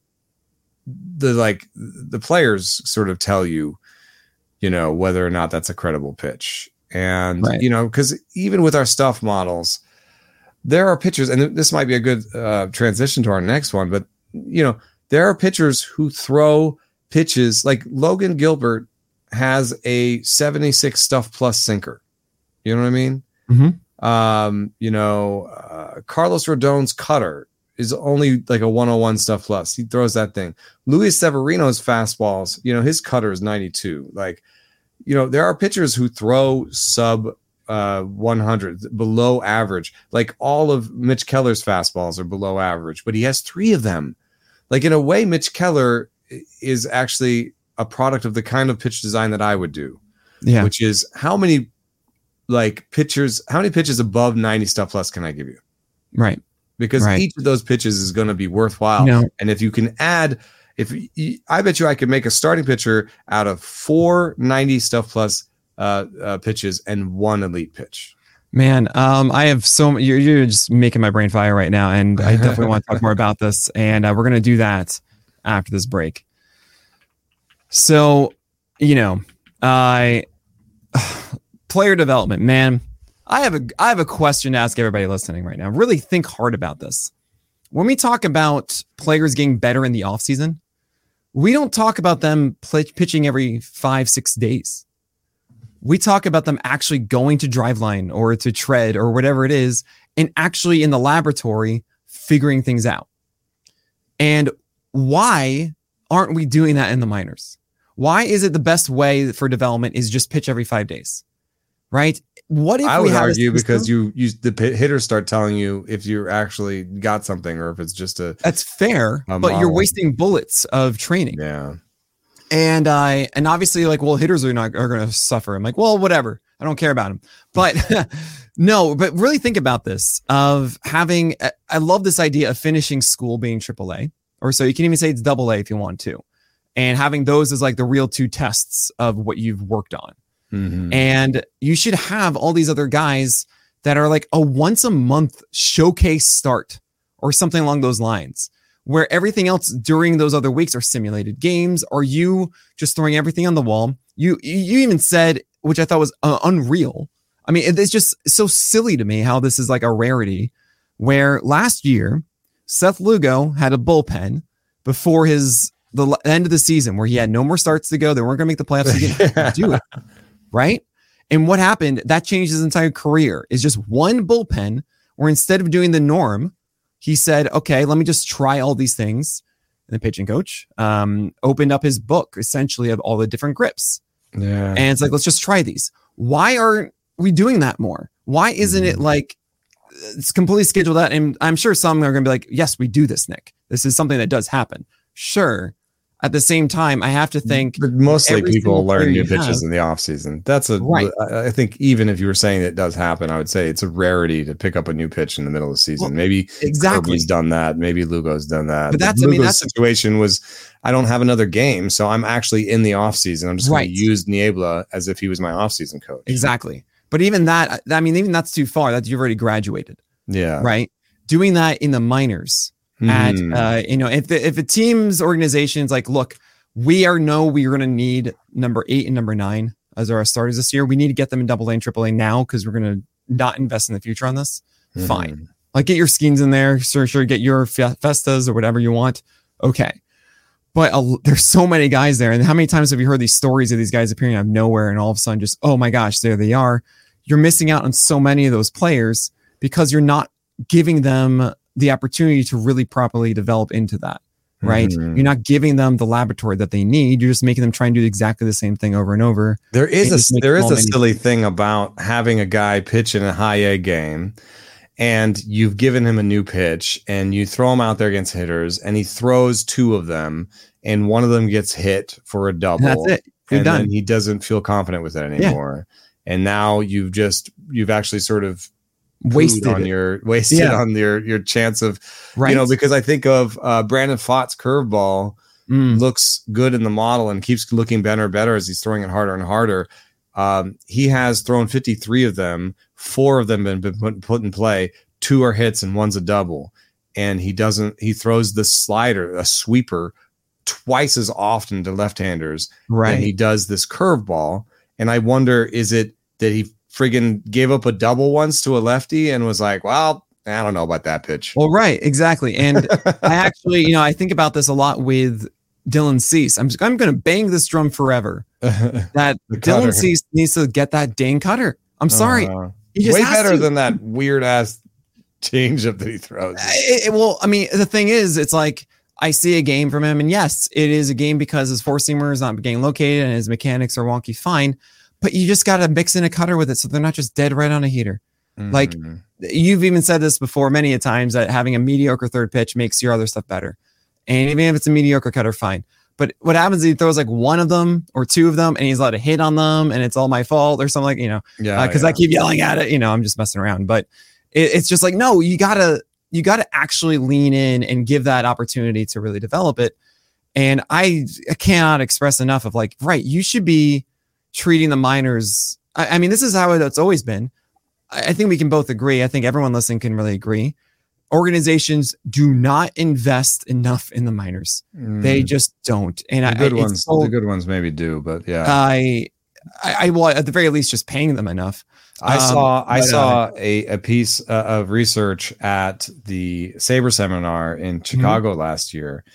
the, like the players sort of tell you, you know, whether or not that's a credible pitch. And, right. you know, because even with our stuff models, there are pitchers, and this might be a good uh, transition to our next one, but, you know, there are pitchers who throw pitches like Logan Gilbert has a seventy-six stuff plus sinker. You know what I mean? Mm-hmm. Um, you know, uh, Carlos Rodon's cutter is only like a one oh one stuff plus. He throws that thing. Luis Severino's fastballs, you know, his cutter is ninety-two. Like, you know, there are pitchers who throw sub uh, one hundred, below average. Like all of Mitch Keller's fastballs are below average, but he has three of them. Like, in a way, Mitch Keller is actually a product of the kind of pitch design that I would do. Yeah. Which is how many like pitchers, how many pitches above ninety stuff plus can I give you? Right. Because right. each of those pitches is going to be worthwhile. No. And if you can add, if you, I bet you I could make a starting pitcher out of four ninety stuff plus uh, uh, pitches and one elite pitch. Man, um, I have so you're, you're just making my brain fire right now, and I definitely want to talk more about this. And uh, we're going to do that after this break. So, you know, I uh, player development, man. I have a I have a question to ask everybody listening right now. Really think hard about this. When we talk about players getting better in the offseason, we don't talk about them play, pitching every five, six days. We talk about them actually going to driveline or to tread or whatever it is, and actually in the laboratory figuring things out. And why aren't we doing that in the minors? Why is it the best way for development is just pitch every five days? Right? What if I we would had argue because you you the pit- hitters start telling you if you actually got something or if it's just a that's fair, a but model. You're wasting bullets of training. Yeah. And I and obviously like, well, hitters are not are going to suffer. I'm like, well, whatever. I don't care about them. But no, but really think about this of having. I love this idea of finishing school being triple A, or so you can even say it's double A if you want to, and having those as like the real two tests of what you've worked on. Mm-hmm. And you should have all these other guys that are like a once a month showcase start or something along those lines, where everything else during those other weeks are simulated games. Are you just throwing everything on the wall? You you even said, which I thought was uh, unreal. I mean, it's just so silly to me how this is like a rarity, where last year Seth Lugo had a bullpen before his the l- end of the season where he had no more starts to go. They weren't going to make the playoffs. He didn't do it. Right. And what happened? That changed his entire career. Is just one bullpen where instead of doing the norm, he said, okay, let me just try all these things. And the pitching coach um, opened up his book essentially of all the different grips. Yeah. And it's like, let's just try these. Why aren't we doing that more? Why isn't it like it's completely scheduled out? And I'm sure some are going to be like, yes, we do this, Nick. This is something that does happen. Sure. At the same time, I have to think. But mostly people learn new pitches have, in the off season. That's a right. I think even if you were saying it does happen, I would say it's a rarity to pick up a new pitch in the middle of the season. Well, maybe exactly. Kirby's done that. Maybe Lugo's done that. But that's Lugo's I mean that's situation was I don't have another game, so I'm actually in the off season. I'm just right. going to use Niebla as if he was my off season coach. Exactly. But even that, I mean, even that's too far. That you've already graduated. Yeah. Right. Doing that in the minors mm. at uh, you know, if the if a team's organization's like, look, we are know we're going to need number eight and number nine as our starters this year. We need to get them in double A and triple A now because we're going to not invest in the future on this. Mm-hmm. Fine. Like get your Skeens in there. Sure, sure. Get your Festas or whatever you want. Okay. But uh, there's so many guys there. And how many times have you heard these stories of these guys appearing out of nowhere and all of a sudden just, oh my gosh, there they are. You're missing out on so many of those players because you're not giving them the opportunity to really properly develop into that. Right. Mm-hmm. You're not giving them the laboratory that they need. You're just making them try and do exactly the same thing over and over. There is a there is a silly thing about having a guy pitch in a high A game and you've given him a new pitch and you throw him out there against hitters and he throws two of them and one of them gets hit for a double. And that's it. You're and done. Then he doesn't feel confident with it anymore. Yeah. And now you've just you've actually sort of wasted on it. your wasted yeah. on your your chance of right. you know, because I think of uh Brandon Pfaadt's curveball mm. looks good in the model and keeps looking better and better as he's throwing it harder and harder. Um he has thrown fifty-three of them, four of them have been put, put in play, two are hits and one's a double, and he doesn't he throws the slider, a sweeper, twice as often to left-handers right. than he does this curveball. And I wonder, is it that he friggin' gave up a double once to a lefty and was like, well, I don't know about that pitch. Well, right. Exactly. And I actually, you know, I think about this a lot with Dylan Cease. I'm I'm going to bang this drum forever that Dylan Cease needs to get that dang cutter. I'm sorry. Uh, he just way better to. than that weird ass changeup that he throws. It, it, well, I mean, the thing is, it's like, I see a game from him and yes, it is a game because his four seamer is not getting located and his mechanics are wonky. Fine. But you just got to mix in a cutter with it so they're not just dead right on a heater. Mm-hmm. Like you've even said this before many a times that having a mediocre third pitch makes your other stuff better. And even if it's a mediocre cutter, fine. But what happens is he throws like one of them or two of them and he's allowed to hit on them and it's all my fault or something like, you know, yeah, because uh, yeah. I keep yelling at it. You know, I'm just messing around. But it, it's just like, no, you got to you got to actually lean in and give that opportunity to really develop it. And I, I cannot express enough of like, right, you should be treating the minors. I, I mean, this is how it's always been. I, I think we can both agree. I think everyone listening can really agree. Organizations do not invest enough in the minors. Mm. They just don't. And the I, good ones, so, the good ones maybe do, but yeah. I, I, I well, at the very least, just paying them enough. I um, saw, I but, saw uh, a, a piece uh, of research at the Sabre seminar in Chicago mm-hmm. last year.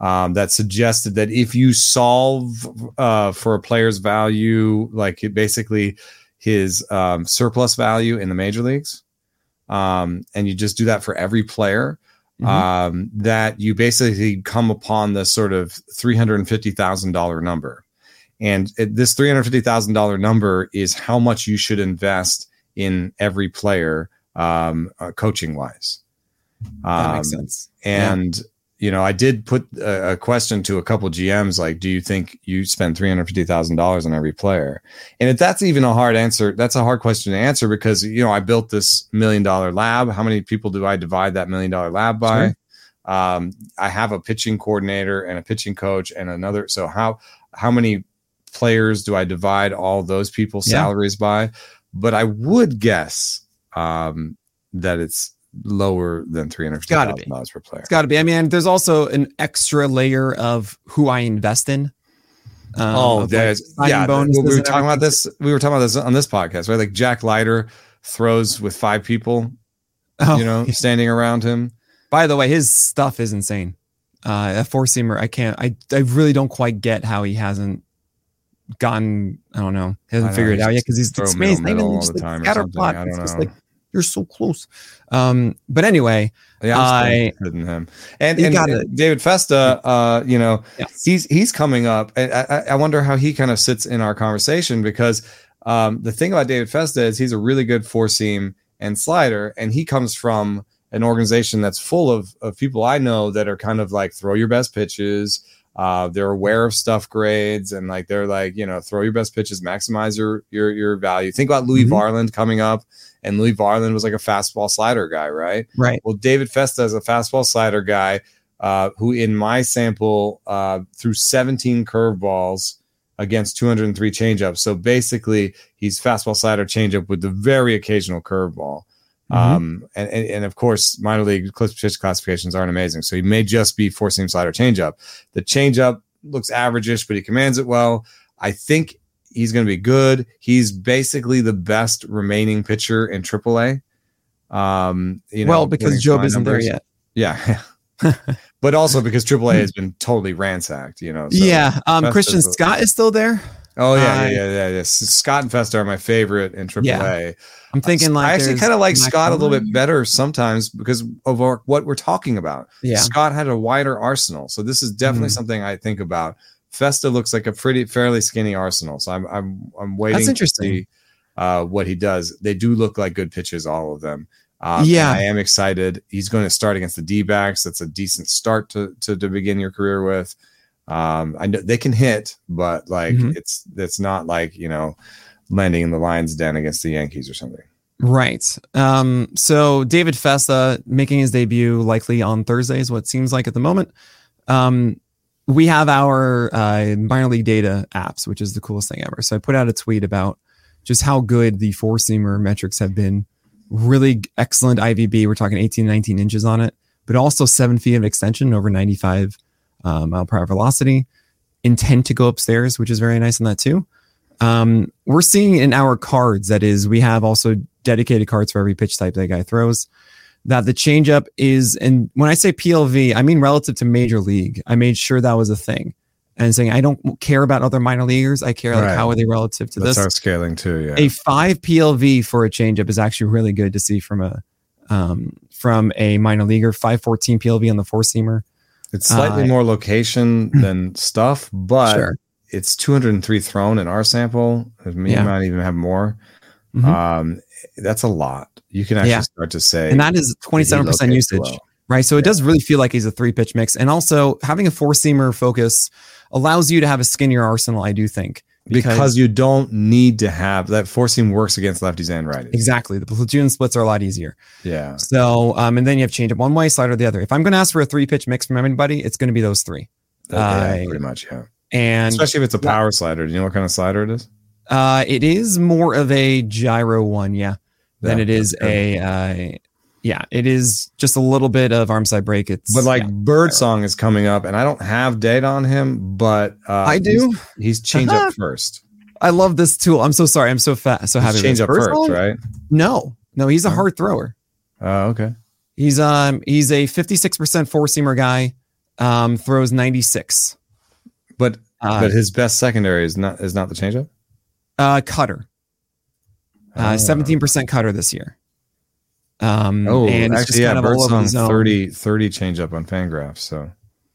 um, that suggested that if you solve uh, for a player's value, like it basically his um, surplus value in the major leagues, um, and you just do that for every player, mm-hmm. um, that you basically come upon this sort of three hundred fifty thousand dollars number. And it, this three hundred fifty thousand dollars number is how much you should invest in every player, um, uh, coaching wise. Um, that makes sense. And, yeah. you know, I did put a, a question to a couple G Ms, like, do you think you spend three hundred fifty thousand dollars on every player? And if that's even a hard answer, that's a hard question to answer because, you know, I built this million dollar lab. How many people do I divide that million dollar lab by? Sure. Um, I have a pitching coordinator and a pitching coach and another. So how, how many players do I divide all those people's yeah. salaries by? But I would guess um, that it's lower than three hundred fifty thousand dollars per player. It's got to be. I mean, there's also an extra layer of who I invest in. Um, oh, there's like yeah. We were talking about this. We were talking about this on this podcast, right? Like Jack Leiter throws with five people, oh, you know, yeah. standing around him. By the way, his stuff is insane. Uh, a four seamer, I can't. I I really don't quite get how he hasn't gotten, I don't know, he hasn't figured it out yet because he's it's amazing. Middle, middle all the time scatter plot. I don't know. Like, you're so close. Um, but anyway, yeah, I hitting him and, and, and David Festa, uh, you know, yes. he's he's coming up. And I, I wonder how he kind of sits in our conversation because um, the thing about David Festa is he's a really good four seam and slider, and he comes from an organization that's full of of people I know that are kind of like throw your best pitches. Uh, they're aware of stuff grades and like they're like, you know, throw your best pitches, maximize your your your value. Think about Louis mm-hmm. Varland coming up, and Louis Varland was like a fastball slider guy, right? Right. Well, David Festa is a fastball slider guy uh, who, in my sample, uh, threw seventeen curveballs against two hundred three changeups. So basically, he's fastball slider changeup with the very occasional curveball. Mm-hmm. Um, and, and, and of course, minor league pitch classifications aren't amazing. So he may just be four seam slider changeup. The changeup looks average-ish, but he commands it well. I think he's going to be good. He's basically the best remaining pitcher in triple A. Um, you know, well, because Job isn't numbers. there yet. Yeah. But also because triple A has been totally ransacked, you know. So yeah. Um, Christian Scott is still there. Oh, yeah, uh, yeah, yeah, yeah, yeah. Scott and Festa are my favorite in triple A. Yeah. I'm thinking like I actually kind of like Scott a little bit better sometimes because of our, what we're talking about. Yeah. Scott had a wider arsenal. So this is definitely mm. something I think about. Festa looks like a pretty fairly skinny arsenal. So I'm I'm I'm waiting to see uh, what he does. They do look like good pitches, all of them. Um, yeah. I am excited. He's going to start against the D-backs. That's a decent start to to, to begin your career with. Um, I know they can hit, but like mm-hmm. it's it's not like, you know, landing in the Lions' den against the Yankees or something. Right. Um, so David Festa making his debut likely on Thursday is what it seems like at the moment. Um, we have our uh, minor league data apps, which is the coolest thing ever. So I put out a tweet about just how good the four seamer metrics have been. Really excellent I V B. We're talking eighteen, nineteen inches on it, but also seven feet of extension over ninety-five uh, mile per hour velocity. Intent to go upstairs, which is very nice on that too. Um, we're seeing in our cards, that is, we have also dedicated cards for every pitch type that guy throws, that the changeup is, and when I say P L V, I mean relative to major league. I made sure that was a thing. And saying, I don't care about other minor leaguers. I care like right. how are they relative to That's this. Our scaling too, yeah. A five P L V for a changeup is actually really good to see from a um, from a minor leaguer. five fourteen P L V on the four seamer. It's slightly uh, more location than stuff, but sure. It's two hundred three thrown in our sample. Me yeah. might even have more. Mm-hmm. Um, that's a lot. You can actually yeah. start to say, and that is twenty-seven percent usage, well. right? So yeah. it does really feel like he's a three pitch mix, and also having a four seamer focus allows you to have a skinnier arsenal. I do think because, because you don't need to have that four seam works against lefties and righties. Exactly, the platoon splits are a lot easier. Yeah. So, um, and then you have change up one way, slider the other. If I'm going to ask for a three pitch mix from anybody, it's going to be those three. Uh, yeah, uh, pretty much, yeah. And especially if it's a power yeah. slider. Do you know what kind of slider it is? Uh, it is more of a gyro one, yeah, than yeah, it is a, uh, yeah, it is just a little bit of arm side break. It's but like yeah, Birdsong is coming up, and I don't have data on him, but uh, I do. He's, he's change up first. I love this tool. I'm so sorry. I'm so fat. So happy. Change up first, right? No, no, he's a hard thrower. Oh, uh, okay. He's um he's a fifty-six percent four seamer guy. Um, throws ninety-six. But Uh, but his best secondary is not is not the changeup. Uh, cutter. Uh, seventeen percent cutter this year. Um, oh, and it's actually, just yeah, kind of all over the zone. thirty, thirty changeup on Fangraphs. So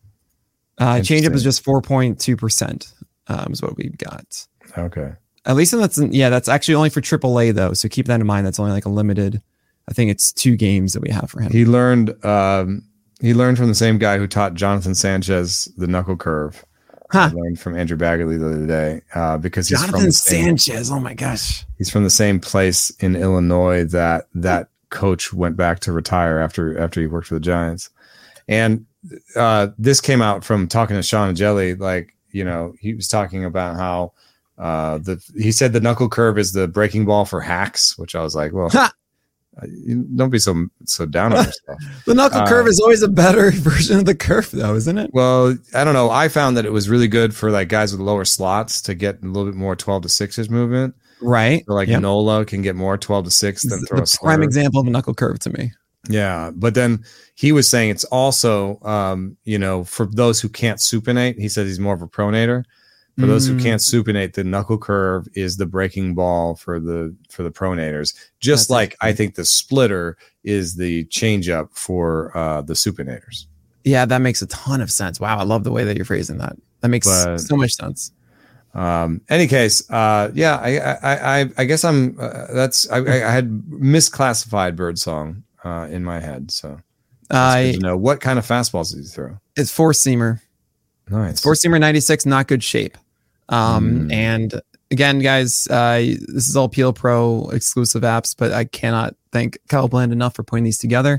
uh, changeup is just four point two percent. Um, is what we've got. Okay. At least that's yeah, that's actually only for triple A though. So keep that in mind. That's only like a limited. I think it's two games that we have for him. He learned. Um, he learned from the same guy who taught Jonathan Sanchez the knuckle curve. Huh. I learned from Andrew Bagley the other day uh, because he's Jonathan from the same, Sanchez. Oh my gosh, he's from the same place in Illinois that that coach went back to retire after after he worked for the Giants. And uh, this came out from talking to Sean Jelly. Like, you know, he was talking about how uh, the he said the knuckle curve is the breaking ball for hacks, which I was like, well. Huh. Don't be so so down on yourself. The knuckle uh, curve is always a better version of the curve, though, isn't it? Well, I don't know. I found that it was really good for like guys with lower slots to get a little bit more twelve to sixes movement. Right. So like yep. Nola can get more twelve to six than throw the a prime example of a knuckle curve to me. Yeah, but then he was saying it's also, um, you know, for those who can't supinate. He said he's more of a pronator. For mm. those who can't supinate, the knuckle curve is the breaking ball for the for the pronators. Just That's like I think the splitter is the changeup for uh, the supinators. Yeah, that makes a ton of sense. Wow, I love the way that you're phrasing that. That makes but, so much sense. Um, any case, uh, yeah, I, I, I, I guess I'm. Uh, that's I, I had misclassified Birdsong uh, in my head, so I good to know what kind of fastballs did you throw. It's four seamer. Nice. Four seamer ninety-six, not good shape. Um, mm. And again, guys, uh, this is all Peel Pro exclusive apps, but I cannot thank Kyle Bland enough for putting these together.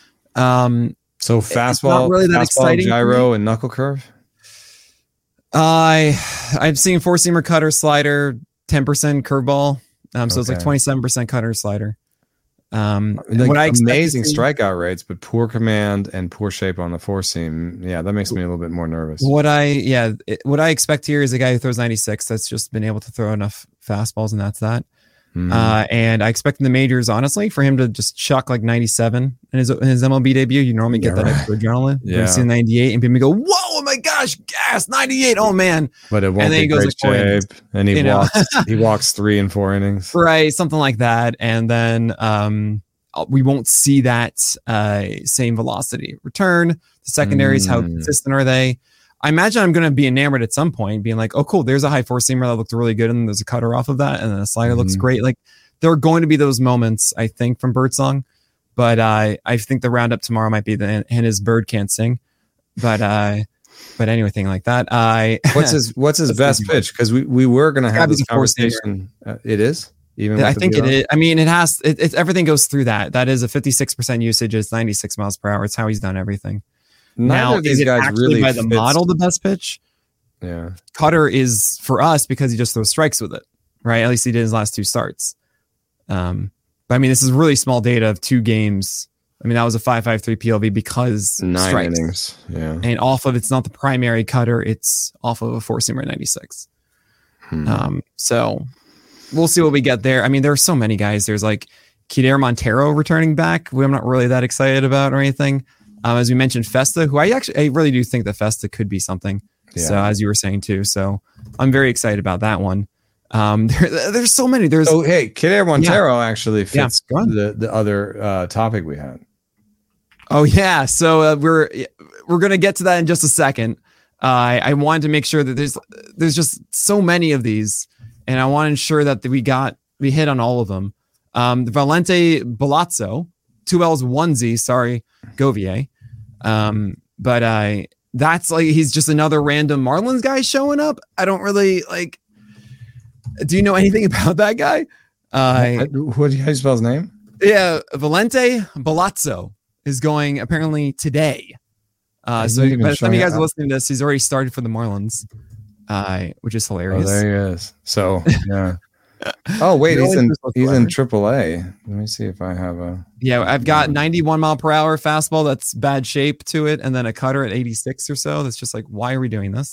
Um, so fastball, really that fastball, exciting gyro, and knuckle curve. I uh, I've seen four seamer cutter slider, ten percent curveball. Um, so okay. It's like twenty-seven percent cutter slider. Um, like what I amazing see, strikeout rates, but poor command and poor shape on the four seam. Yeah, that makes me a little bit more nervous. What I yeah, it, what I expect here is a guy who throws ninety-six that's just been able to throw enough fastballs, and that's that. Mm. Uh, and I expect in the majors, honestly, for him to just chuck like ninety-seven in his in his M L B debut. You normally get yeah, that right. extra adrenaline. Yeah, you see ninety-eight, and people go, "Whoa, oh my gosh, gas ninety-eight! Oh man!" But it won't and then be he goes great shape, and he you walks he walks three and four innings, right? Something like that, and then um, we won't see that uh same velocity return. The secondaries, mm. how consistent are they? I imagine I'm going to be enamored at some point, being like, oh, cool, there's a high four seamer that looked really good, and there's a cutter off of that, and then a slider mm-hmm. looks great. Like, there are going to be those moments, I think, from Birdsong, but uh, I think the roundup tomorrow might be the and his bird can't sing, but uh, but anything like that. I what's his what's his best pitch? Because we, we were going to have this conversation. Uh, it is. Even I think it is. I mean, it has. It, it everything goes through that. That is a fifty-six percent usage. It's ninety-six miles per hour. It's how he's done everything. Neither now, of these is it guys actually really by the fits. model the best pitch? Yeah. Cutter is for us because he just throws strikes with it, right? At least he did his last two starts. Um, but I mean, this is really small data of two games. I mean, that was a five five three P L V because nine strikes. innings. Yeah. And off of it's not the primary cutter, it's off of a four seamer ninety-six. Hmm. Um, so we'll see what we get there. I mean, there are so many guys. There's like Kider Montero returning back, who I'm not really that excited about or anything. Um, as we mentioned, Festa, who I actually I really do think that Festa could be something. Yeah. So as you were saying too, so I'm very excited about that one. Um, there, there's so many. There's oh hey, Kider Montero yeah. actually fits yeah, the the other uh, topic we had. Oh yeah, so uh, we're we're gonna get to that in just a second. Uh, I, I wanted to make sure that there's there's just so many of these, and I want to ensure that we got we hit on all of them. Um, the Valente Balazzo, two L's, one Z. Sorry, Govier. Um, but uh, that's like he's just another random Marlins guy showing up. I don't really like. Do you know anything about that guy? Uh, what do you, how do you spell his name? Yeah, Valente Balazzo is going apparently today. Uh, so by the time you guys are listening to this, he's already started for the Marlins, uh, which is hilarious. Oh, there he is. So yeah. Oh wait, he's in he's in triple A. Let me see if I have a. Yeah, I've got ninety-one mile per hour fastball that's bad shape to it, and then a cutter at eighty-six or so. That's just like, why are we doing this?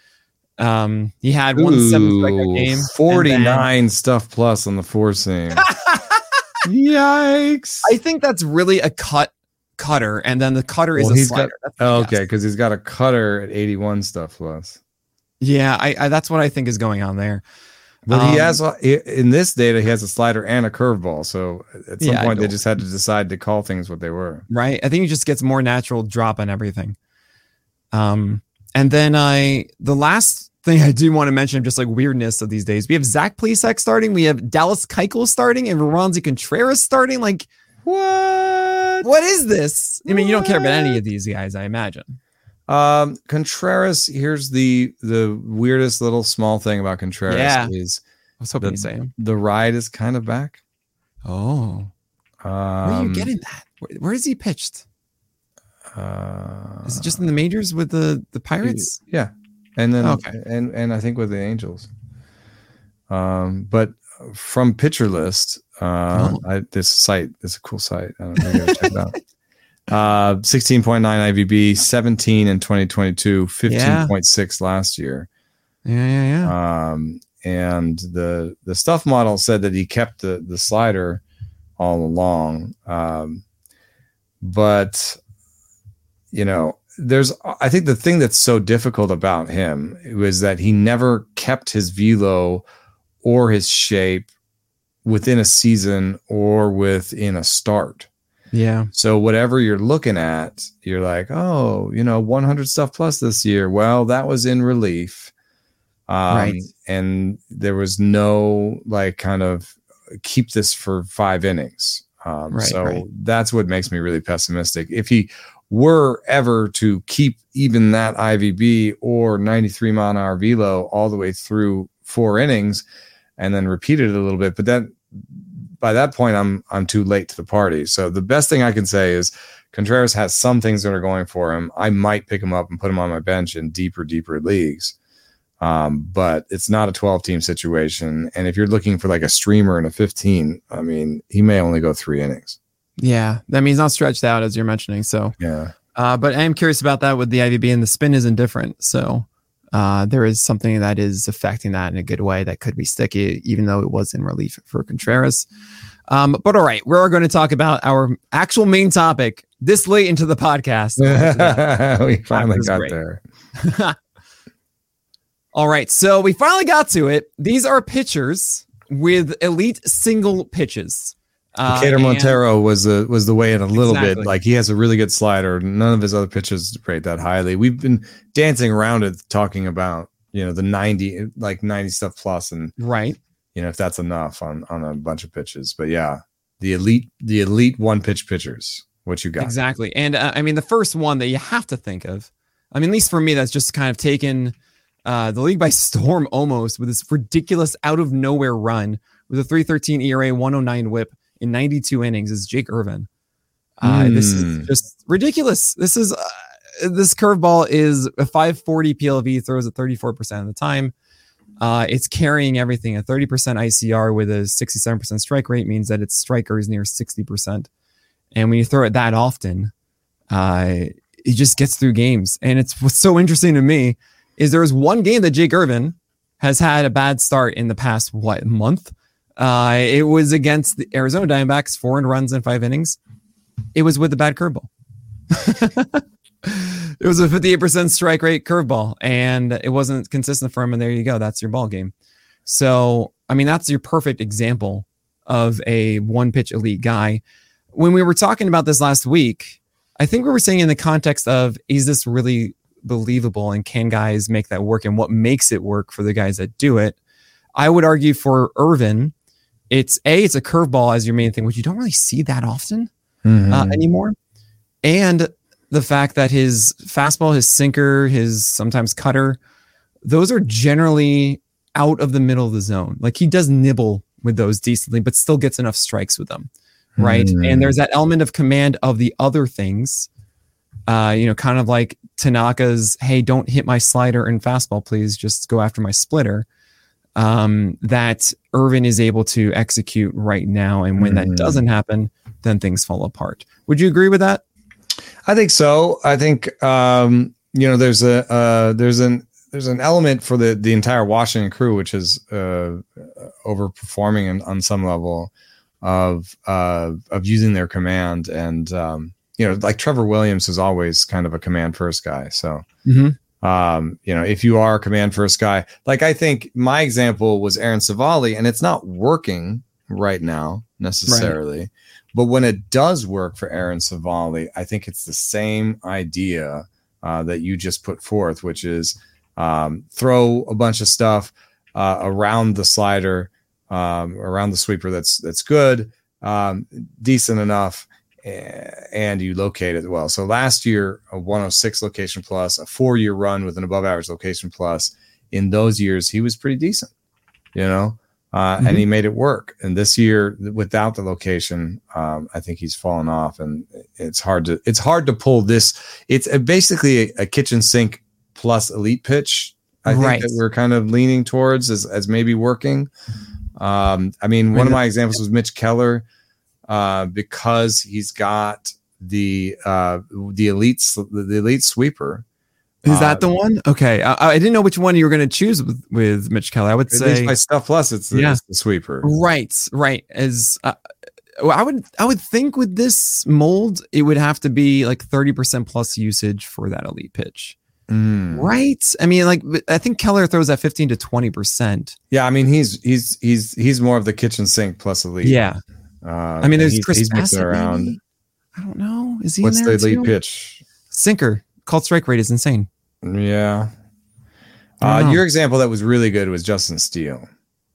Um, he had one Ooh, seven strikeout game, forty-nine then, stuff plus on the four seam. Yikes! I think that's really a cut cutter, and then the cutter well, is a he's slider. got, oh, okay, because he's got a cutter at eighty-one stuff plus. Yeah, I, I that's what I think is going on there. But um, he has in this data, he has a slider and a curveball. So at some yeah, point, they just had to decide to call things what they were. Right. I think he just gets more natural drop on everything. Um, and then I the last thing I do want to mention, just like weirdness of these days, we have Zach Plesac starting, we have Dallas Keuchel starting, and Roansy Contreras starting. Like, what? What is this? I mean, you don't care about any of these guys, I imagine. Um, Contreras. Here's the the weirdest little small thing about Contreras yeah. is I was hoping the, to say him. The ride is kind of back. Oh, um, where are you getting that? Where, where is he pitched? Uh, is it just in the majors with the the Pirates? Yeah, and then okay. and and I think with the Angels. Um, but from Pitcher List, uh, oh. I, this site is a cool site. I don't know, you gotta check it out. Uh, sixteen point nine I V B, seventeen in twenty twenty-two, fifteen point six yeah. last year. Yeah, yeah, yeah. Um, and the the stuff model said that he kept the the slider all along. Um, but you know, there's I think the thing that's so difficult about him was that he never kept his velo or his shape within a season or within a start. Yeah. So whatever you're looking at, you're like, oh, you know, one hundred stuff plus this year. Well, that was in relief. Um, right. And there was no like kind of keep this for five innings. Um, right, so right. that's what makes me really pessimistic. If he were ever to keep even that I V B or ninety-three mile an hour velo all the way through four innings and then repeat it a little bit, but that by that point, I'm I'm too late to the party. So the best thing I can say is Contreras has some things that are going for him. I might pick him up and put him on my bench in deeper, deeper leagues. Um, but it's not a twelve-team situation. And if you're looking for like a streamer in a fifteen, I mean, he may only go three innings. Yeah, that means not stretched out, as you're mentioning. So yeah. Uh, but I am curious about that with the I V B, and the spin isn't different. So uh, there is something that is affecting that in a good way that could be sticky, even though it was in relief for Contreras. Um, but all right, we're going to talk about our actual main topic this late into the podcast. We finally got great. there. All right, so we finally got to it. These are pitchers with elite single pitches. Uh, Decatur Montero was the was the way in a little exactly. bit. Like he has a really good slider. None of his other pitches rate that highly. We've been dancing around it, talking about you know the ninety, like ninety stuff plus, and right. You know if that's enough on on a bunch of pitches. But yeah, the elite the elite one pitch pitchers. What you got exactly? And uh, I mean the first one that you have to think of. I mean, at least for me, that's just kind of taken uh, the league by storm almost with this ridiculous out of nowhere run with a three thirteen E R A, one oh nine whip. In ninety-two innings is Jake Irvin. Uh, mm. This is just ridiculous. This is uh, this curveball is a five forty P L V, throws at thirty-four percent of the time. Uh, it's carrying everything. A thirty percent I C R with a sixty-seven percent strike rate means that its striker is near sixty percent. And when you throw it that often, uh, it just gets through games. And it's what's so interesting to me is there was one game that Jake Irvin has had a bad start in the past, what, month? Uh, it was against the Arizona Diamondbacks, four and runs in five innings. It was with a bad curveball. It was a fifty-eight percent strike rate curveball, and it wasn't consistent for him. And there you go. That's your ball game. So, I mean, that's your perfect example of a one pitch elite guy. When we were talking about this last week, I think we were saying in the context of, is this really believable? And can guys make that work? And what makes it work for the guys that do it? I would argue for Irvin, it's a, it's a curveball as your main thing, which you don't really see that often mm-hmm. uh, anymore. And the fact that his fastball, his sinker, his sometimes cutter, those are generally out of the middle of the zone. Like he does nibble with those decently, but still gets enough strikes with them. Right. Mm-hmm. And there's that element of command of the other things, uh, you know, kind of like Tanaka's, hey, don't hit my slider and fastball, please. Just go after my splitter. Um, that Irvin is able to execute right now. And when mm. that doesn't happen, then things fall apart. Would you agree with that? I think so. I think, um, you know, there's a, uh, there's an, there's an element for the, the entire Washington crew, which is, uh, overperforming in, on some level of, uh, of using their command. And, um, you know, like Trevor Williams is always kind of a command first guy. So, mm-hmm. um, you know, if you are a command first guy, like I think my example was Aaron Savali, and it's not working right now necessarily, right. But when it does work for Aaron Savali, I think it's the same idea uh, that you just put forth, which is um, throw a bunch of stuff uh, around the slider, um, around the sweeper. That's that's good, um, decent enough, and you locate it well. So last year, a one oh six location plus, a four-year run with an above-average location plus. In those years, he was pretty decent, you know. Uh, mm-hmm. And he made it work. And this year, without the location, um, I think he's fallen off, and it's hard to it's hard to pull this. It's a, basically a, a kitchen sink plus elite pitch. I think right. that we're kind of leaning towards as as maybe working. Um, I mean, one of my examples was Mitch Keller, uh, because he's got the uh, the elite the elite sweeper. Is that the one? Okay, I, I didn't know which one you were going to choose with, with Mitch Keller. I would say by Stuff Plus, it's the, yeah. it's the sweeper. Right, right. As uh, I would, I would think with this mold, it would have to be like thirty percent plus usage for that elite pitch. Mm. Right. I mean, like I think Keller throws at fifteen to twenty percent. Yeah, I mean he's he's he's he's more of the kitchen sink plus elite. Yeah. Uh, I mean, there's he's, Chris he's Bassett around. Maybe? I don't know. Is he? What's in there the elite too? pitch? Sinker. Called strike rate is insane. Yeah. Uh, your example that was really good was Justin Steele.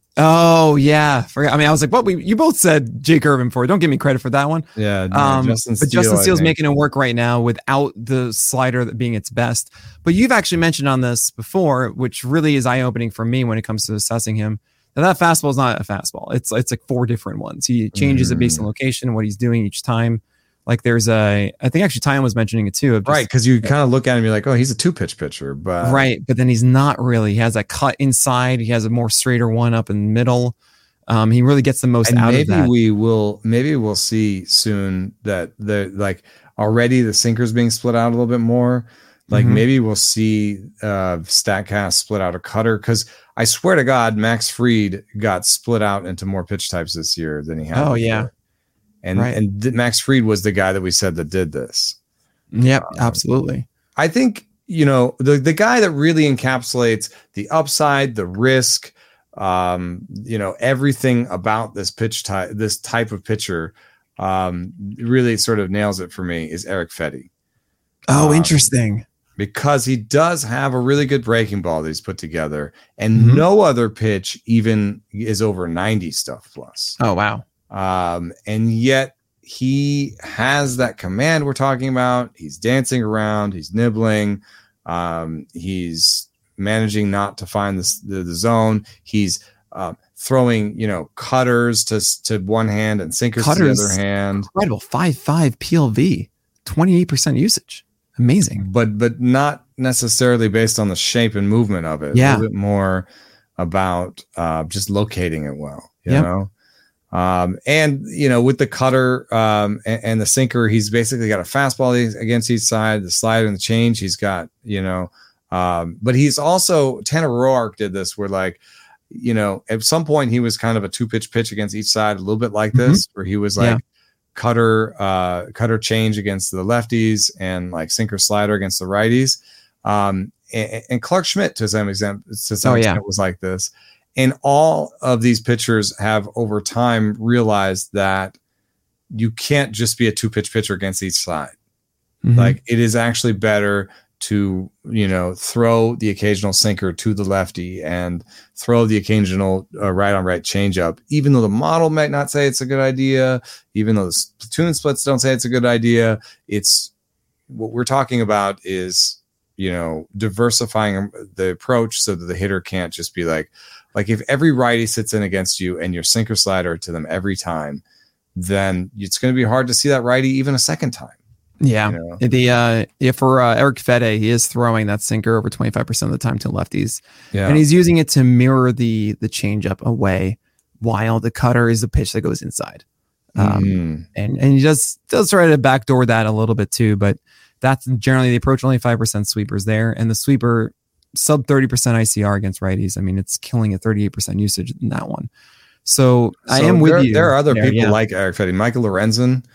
Oh yeah, forgot. I mean, I was like, "What? We you both said Jake Irvin for it. Don't give me credit for that one." Yeah, no, um, Justin but Steele, Justin Steele's making it work right now without the slider being its best. But you've actually mentioned on this before, which really is eye opening for me when it comes to assessing him. That that fastball is not a fastball. It's it's like four different ones. He changes mm. it based on location, what he's doing each time. Like there's a, I think actually Tyon was mentioning it too. Just, right, because you kind of look at him, you're like, oh, he's a two pitch pitcher, but right, but then he's not really. He has a cut inside. He has a more straighter one up in the middle. Um, he really gets the most and out maybe of that. we will, maybe we'll see soon that the like already the sinker's being split out a little bit more. Like mm-hmm. maybe we'll see uh, Statcast split out a cutter, because I swear to God, Max Fried got split out into more pitch types this year than he had. Oh before. yeah. And right. and th- Max Fried was the guy that we said that did this. Yep, um, absolutely. I think, you know, the, the guy that really encapsulates the upside, the risk, um, you know, everything about this pitch type, this type of pitcher, um, really sort of nails it for me is Erick Fedde. Oh, um, interesting. Because he does have a really good breaking ball that he's put together, and mm-hmm. no other pitch even is over ninety stuff plus. Oh, wow. Um, and yet he has that command we're talking about. He's dancing around, he's nibbling, um, he's managing not to find the, the, the zone. He's uh, throwing, you know, cutters to to one hand and sinkers cutters, to the other hand. Incredible. five five P L V, twenty-eight percent usage. Amazing. But but not necessarily based on the shape and movement of it. Yeah. A little bit more about uh, just locating it well, you yep. know? Um, and, you know, with the cutter um, and, and the sinker, he's basically got a fastball against each side, the slider and the change. He's got, you know, um, but he's also, Tanner Roark did this where, like, you know, at some point he was kind of a two pitch pitch against each side, a little bit like this, mm-hmm. where he was like, yeah. cutter, uh, cutter change against the lefties and like sinker slider against the righties. Um, and, and Clark Schmidt, to some extent, to some oh, extent yeah. was like this. And all of these pitchers have over time realized that you can't just be a two pitch pitcher against each side. Mm-hmm. Like it is actually better to, you know, throw the occasional sinker to the lefty and throw the occasional uh, right on right changeup, even though the model might not say it's a good idea, even though the platoon splits don't say it's a good idea. It's what we're talking about is, you know, diversifying the approach so that the hitter can't just be like, like if every righty sits in against you and your sinker slider to them every time, then it's going to be hard to see that righty even a second time. Yeah. You know? The uh, if for uh, Erick Fedde, he is throwing that sinker over twenty-five percent of the time to lefties. Yeah. And he's using it to mirror the the changeup away, while the cutter is the pitch that goes inside. Um, mm. and, and he does, does try to backdoor that a little bit too, but that's generally the approach. Only five percent sweepers there. And the sweeper sub thirty percent I C R against righties. I mean, it's killing at thirty-eight percent usage in that one. So, so I am with there, you. There are other there, people yeah. like Erick Fedde, Michael Lorenzen.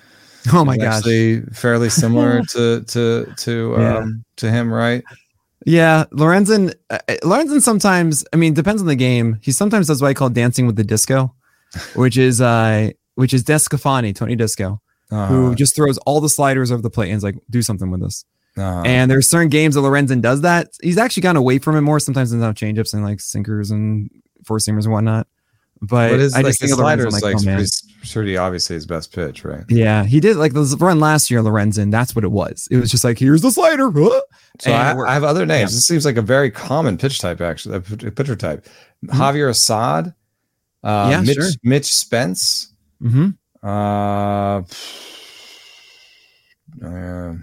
Oh my is gosh. actually fairly similar to to to um, Yeah. to him, right? Yeah, Lorenzen. Uh, Lorenzen sometimes, I mean, depends on the game. He sometimes does what I call dancing with the disco, which is uh, which is Descafani, Tony Disco, Uh, who just throws all the sliders over the plate and is like, do something with this. uh, And there's certain games that Lorenzen does that. He's actually gone away from it more. Sometimes there's no changeups and like sinkers and four seamers and whatnot. But but his, I like, just his think of Lorenzen slider is like, like oh, man. pretty, pretty obviously his best pitch, right? Yeah, he did like the run last year, Lorenzen. That's what it was. It was just like, here's the slider. Huh? So And I, I have other names. Yeah. This seems like a very common pitch type, actually. A pitcher type. Mhm. Javier Assad, uh, Yeah, Mitch sure. Mitch Spence. Mm-hmm. Uh, uh,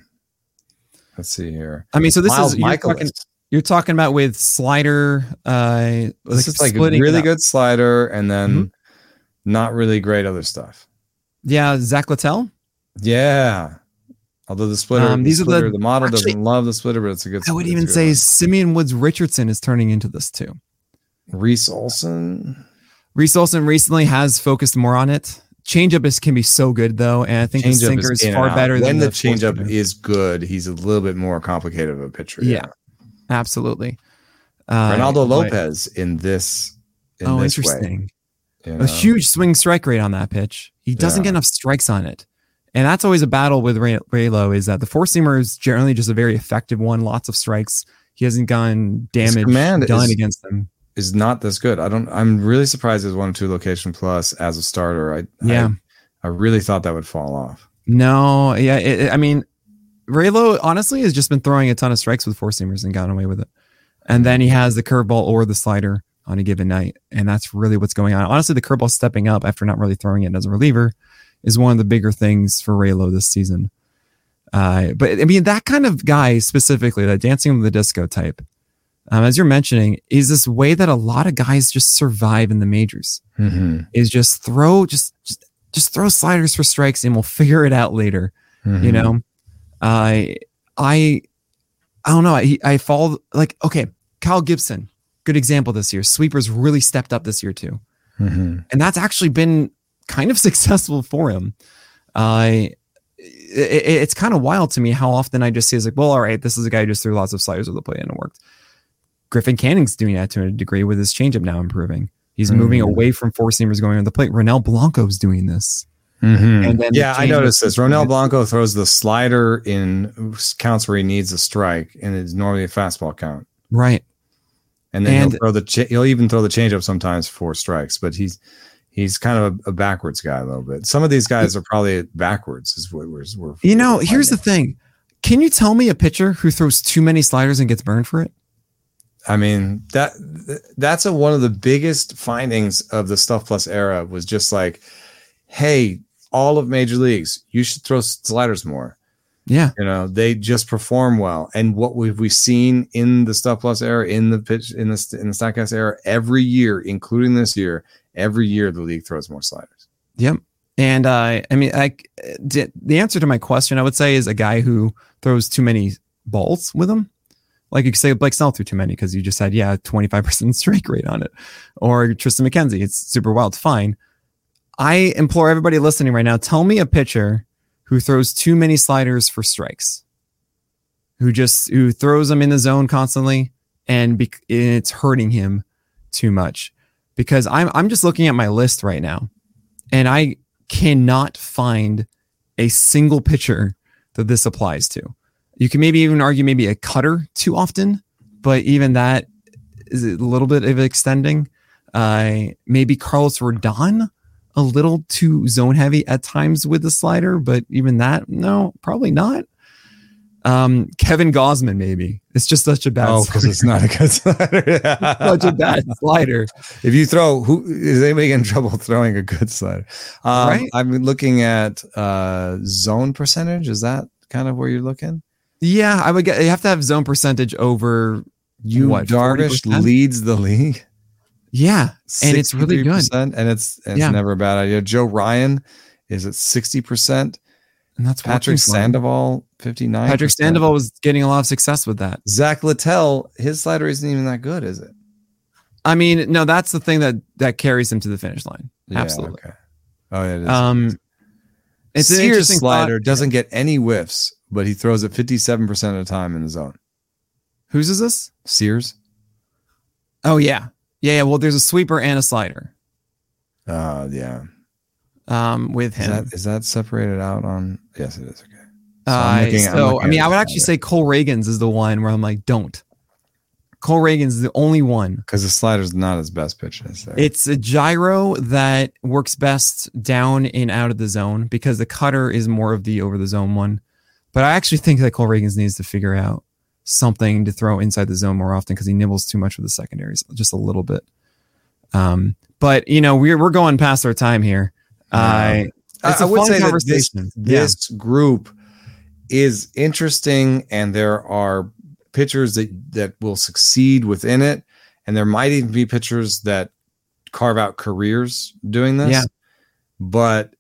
let's see here. I mean, so this Miles is you're Michaelis. talking, you're talking about with slider. Uh, This is like a splitting it really up. good slider, and then Mhm. not really great other stuff. Yeah, Zach Littell. Yeah. Although the splitter, Um, the, these are the- splitter the model actually, doesn't love the splitter, but it's a good. I would it's a even good say one. Simeon Woods Richardson is turning into this too. Reese Olson. Reese Olson recently has focused more on it. Changeup is can be so good though, and I think the Changeup sinker is in and far out. better when than the, the changeup four-seamer. is good. He's a little bit more complicated of a pitcher. Yeah, absolutely. Uh, Ronaldo but- Lopez in this. In oh, this interesting. Way, you A know? huge swing strike rate on that pitch. He doesn't Yeah. get enough strikes on it. And that's always a battle with Ray- Raylo is that the four seamer is generally just a very effective one, lots of strikes. He hasn't gotten damage command done is- against them. is not this good. I don't. I'm really surprised it's one or two location plus as a starter. I Yeah. I, I really thought that would fall off. No, yeah, it, it- I mean, Raylo honestly has just been throwing a ton of strikes with four seamers and gotten away with it. And then he has the curveball or the slider on a given night, and that's really what's going on. Honestly, the curveball stepping up after not really throwing it as a reliever is one of the bigger things for Raylo this season. Uh, but I mean, that kind of guy specifically, that dancing with the disco type, um, as you're mentioning, is this way that a lot of guys just survive in the majors. Mm-hmm. Is just throw just just just throw sliders for strikes, and we'll figure it out later. Mm-hmm. You know, I I I don't know. I I fall like okay, Kyle Gibson, good example this year. Sweepers really stepped up this year too, Mm-hmm. and that's actually been kind of successful for him. I. It, it's kind of wild to me how often I just say, like, well, all right, this is a guy who just threw lots of sliders over the plate and it worked. Griffin Canning's doing that to a degree with his changeup now improving. He's Mm-hmm. moving away from four seamers going on the plate. Ronel Blanco's doing this. Mm-hmm. And then yeah, the I noticed changeup- this. Ronel Blanco throws the slider in counts where he needs a strike, and it's normally a fastball count. Right. And then And- he'll throw the cha- he'll even throw the changeup sometimes for strikes, but he's he's kind of a, a backwards guy a little bit. Some of these guys are probably backwards. Is what we're, we're You know, we're here's the finding. thing. Can you tell me a pitcher who throws too many sliders and gets burned for it? I mean that that's a, one of the biggest findings of the Stuff Plus era was just like, hey, all of major leagues, you should throw sliders more. Yeah. You know, they just perform well. And what we've we seen in the Stuff Plus era, in the pitch, in the in the Statcast era, every year, including this year, every year the league throws more sliders. Yep. And uh, I mean, like the answer to my question, I would say, is a guy who throws too many balls with him. Like you could say Blake Snell threw too many because you just had, yeah, twenty-five percent strike rate on it. Or Tristan McKenzie, it's super wild. Fine. I implore everybody listening right now, tell me a pitcher who throws too many sliders for strikes, who just who throws them in the zone constantly, and be, it's hurting him too much. Because I'm I'm just looking at my list right now, and I cannot find a single pitcher that this applies to. You can maybe even argue maybe a cutter too often, but even that is a little bit of extending. Uh, maybe Carlos Rodon, a little too zone heavy at times with the slider, but even that, no, probably not. Um, Kevin Gausman, maybe. It's just such a bad Oh, because it's not a good slider. such a bad slider. If you throw, who is anybody getting in trouble throwing a good slider? Um, Right. I'm looking at uh, zone percentage. Is that kind of where you're looking? Yeah, I would get. You have to have zone percentage over. You What, Darvish forty percent? leads the league. Yeah, and it's really good. sixty-three percent, and it's and it's Yeah. never a bad idea. Joe Ryan is at sixty percent. And that's Patrick working for him. Sandoval fifty-nine. Patrick Sandoval was getting a lot of success with that. Zach Littell, his slider isn't even that good, is it? I mean, no, that's the thing that that carries him to the finish line. Yeah, Absolutely. Okay. Oh, yeah, it is. Um, It's an Sears interesting slider thought. doesn't get any whiffs, but he throws it fifty-seven percent of the time in the zone. Whose is this? Sears. Oh yeah, yeah, yeah. Well, there's a sweeper and a slider. Uh, yeah. Um, with Is him. that, is that separated out on? Yes, it is. Okay. So, uh, looking, so I mean, I would actually say Cole Reagan's is the one where I'm like, don't. Cole Reagan's is the only one. Because the slider's not his best pitch. Is there. It's a gyro that works best down and out of the zone because the cutter is more of the over the zone one. But I actually think that Cole Reagan's needs to figure out something to throw inside the zone more often because he nibbles too much with the secondaries, just a little bit. Um, but you know, we're we're going past our time here. Uh, it's I, a I would fun say conversation. that this, this yeah. group is interesting, and there are pitchers that that will succeed within it, and there might even be pitchers that carve out careers doing this. Yeah. But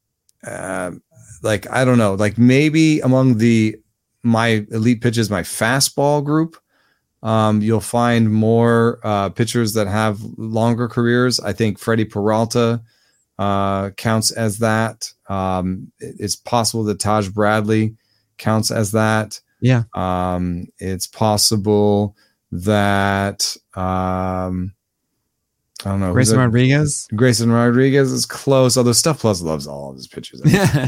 uh, like I don't know, like maybe among the my elite pitches, my fastball group, um, you'll find more uh, pitchers that have longer careers. I think Freddie Peralta uh, counts as that. Um, it's possible that Taj Bradley counts as that. Yeah. Um, it's possible that um, I don't know. Grayson Rodriguez. Grayson Rodriguez is close, although Stuff Plus loves all of his pitches.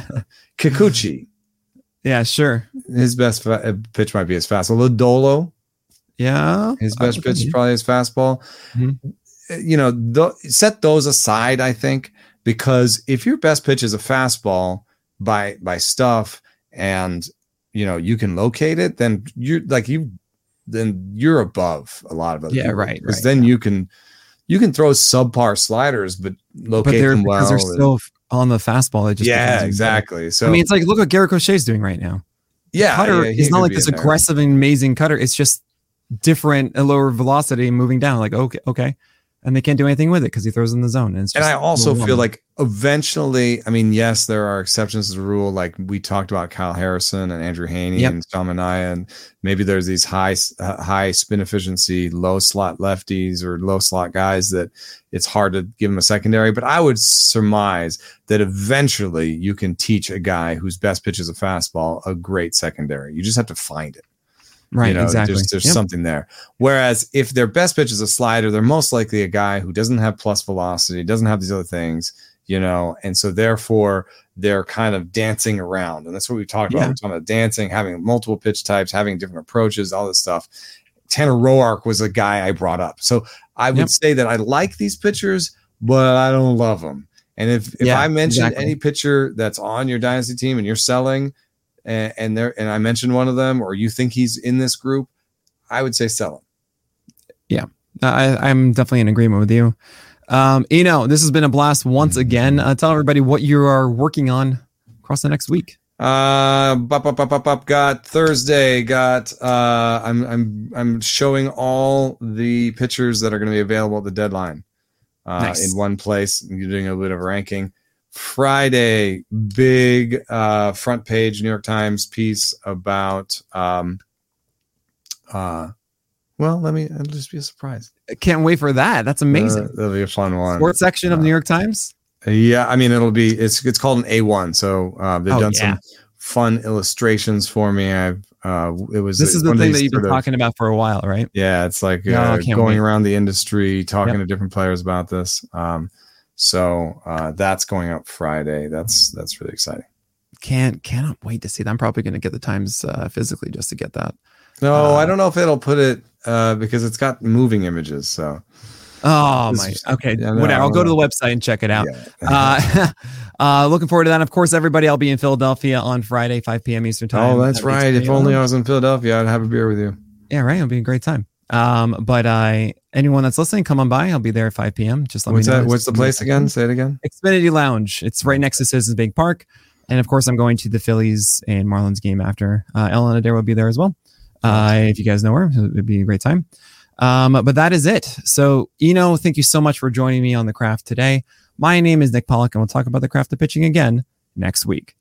Kikuchi. Yeah, sure. His best fa- pitch might be his fastball. Lodolo. Yeah. His best pitch is probably his fastball. Mm-hmm. You know, th- set those aside, I think, because if your best pitch is a fastball by by Stuff and you know you can locate it, then you're like you then you're above a lot of other yeah, people. right. Because right, then yeah. you can you can throw subpar sliders, but locate but they're, them well. Because they're still on the fastball. It just yeah, exactly. So I mean, it's like look what Garrett Crochet's doing right now. Yeah, cutter yeah, is not like this aggressive and amazing cutter. It's just different, a lower velocity moving down. Like okay, okay, and they can't do anything with it because he throws in the zone. And, it's just and I also feel like eventually, I mean, yes, there are exceptions to the rule. Like we talked about Kyle Harrison and Andrew Haney yep. and Salmanaya, and maybe there's these high uh, high spin efficiency, low slot lefties or low slot guys that it's hard to give them a secondary. But I would surmise that eventually you can teach a guy whose best pitch is a fastball a great secondary. You just have to find it. Right, you know, exactly. There's, there's yep. something there. Whereas if their best pitch is a slider, they're most likely a guy who doesn't have plus velocity, doesn't have these other things, you know, and so therefore they're kind of dancing around. And that's what we talked about. Yeah. We're talking about dancing, having multiple pitch types, having different approaches, all this stuff. Tanner Roark was a guy I brought up. So I would yep. say that I like these pitchers, but I don't love them. And if, if yeah, I mention exactly. any pitcher that's on your dynasty team and you're selling, and, and there, and I mentioned one of them, or you think he's in this group, I would say sell him. Yeah, I, I'm definitely in agreement with you. Um, you know, this has been a blast once again. Uh, tell everybody what you are working on across the next week. Uh, bop, bop, bop, bop, bop, got Thursday. Got uh, I'm I'm I'm showing all the pitchers that are going to be available at the deadline uh, nice. in one place. You're doing a bit of a ranking. Friday, big uh, front page New York Times piece about. Um, uh, well, let me. It'll just be a surprise. I can't wait for that. That's amazing. Uh, that'll be a fun one. Sports section of uh, New York Times. Yeah, I mean it'll be. It's it's called an A one. So uh, they've oh, done yeah. some fun illustrations for me. I've. Uh, it was. This is the thing that you've been of, talking about for a while, right? Yeah, it's like no, uh, going wait. around the industry, talking yep. to different players about this. Um, So uh, that's going up Friday. That's that's really exciting. Can't cannot wait to see that. I'm probably going to get the Times uh, physically just to get that. No, uh, I don't know if it'll put it uh, because it's got moving images. So oh my, okay, yeah, no, whatever. I'll go to the website and check it out. Yeah. uh, uh, looking forward to that. Of course, everybody, I'll be in Philadelphia on Friday, five p.m. Eastern time. Oh, that's right. If only I was in Philadelphia, I'd have a beer with you. Yeah, right. It'll be a great time. Um, but uh, anyone that's listening, come on by. I'll be there at five p.m. Just let What's me know. That? What's the place again? Say it again. Xfinity Lounge. It's right next to Citizens Bank Park. And of course, I'm going to the Phillies and Marlins game after. Uh, Ellen Adair will be there as well. Uh, if you guys know her, it would be a great time. Um, but that is it. So, Eno, thank you so much for joining me on The Craft today. My name is Nick Pollock, and we'll talk about the craft of pitching again next week.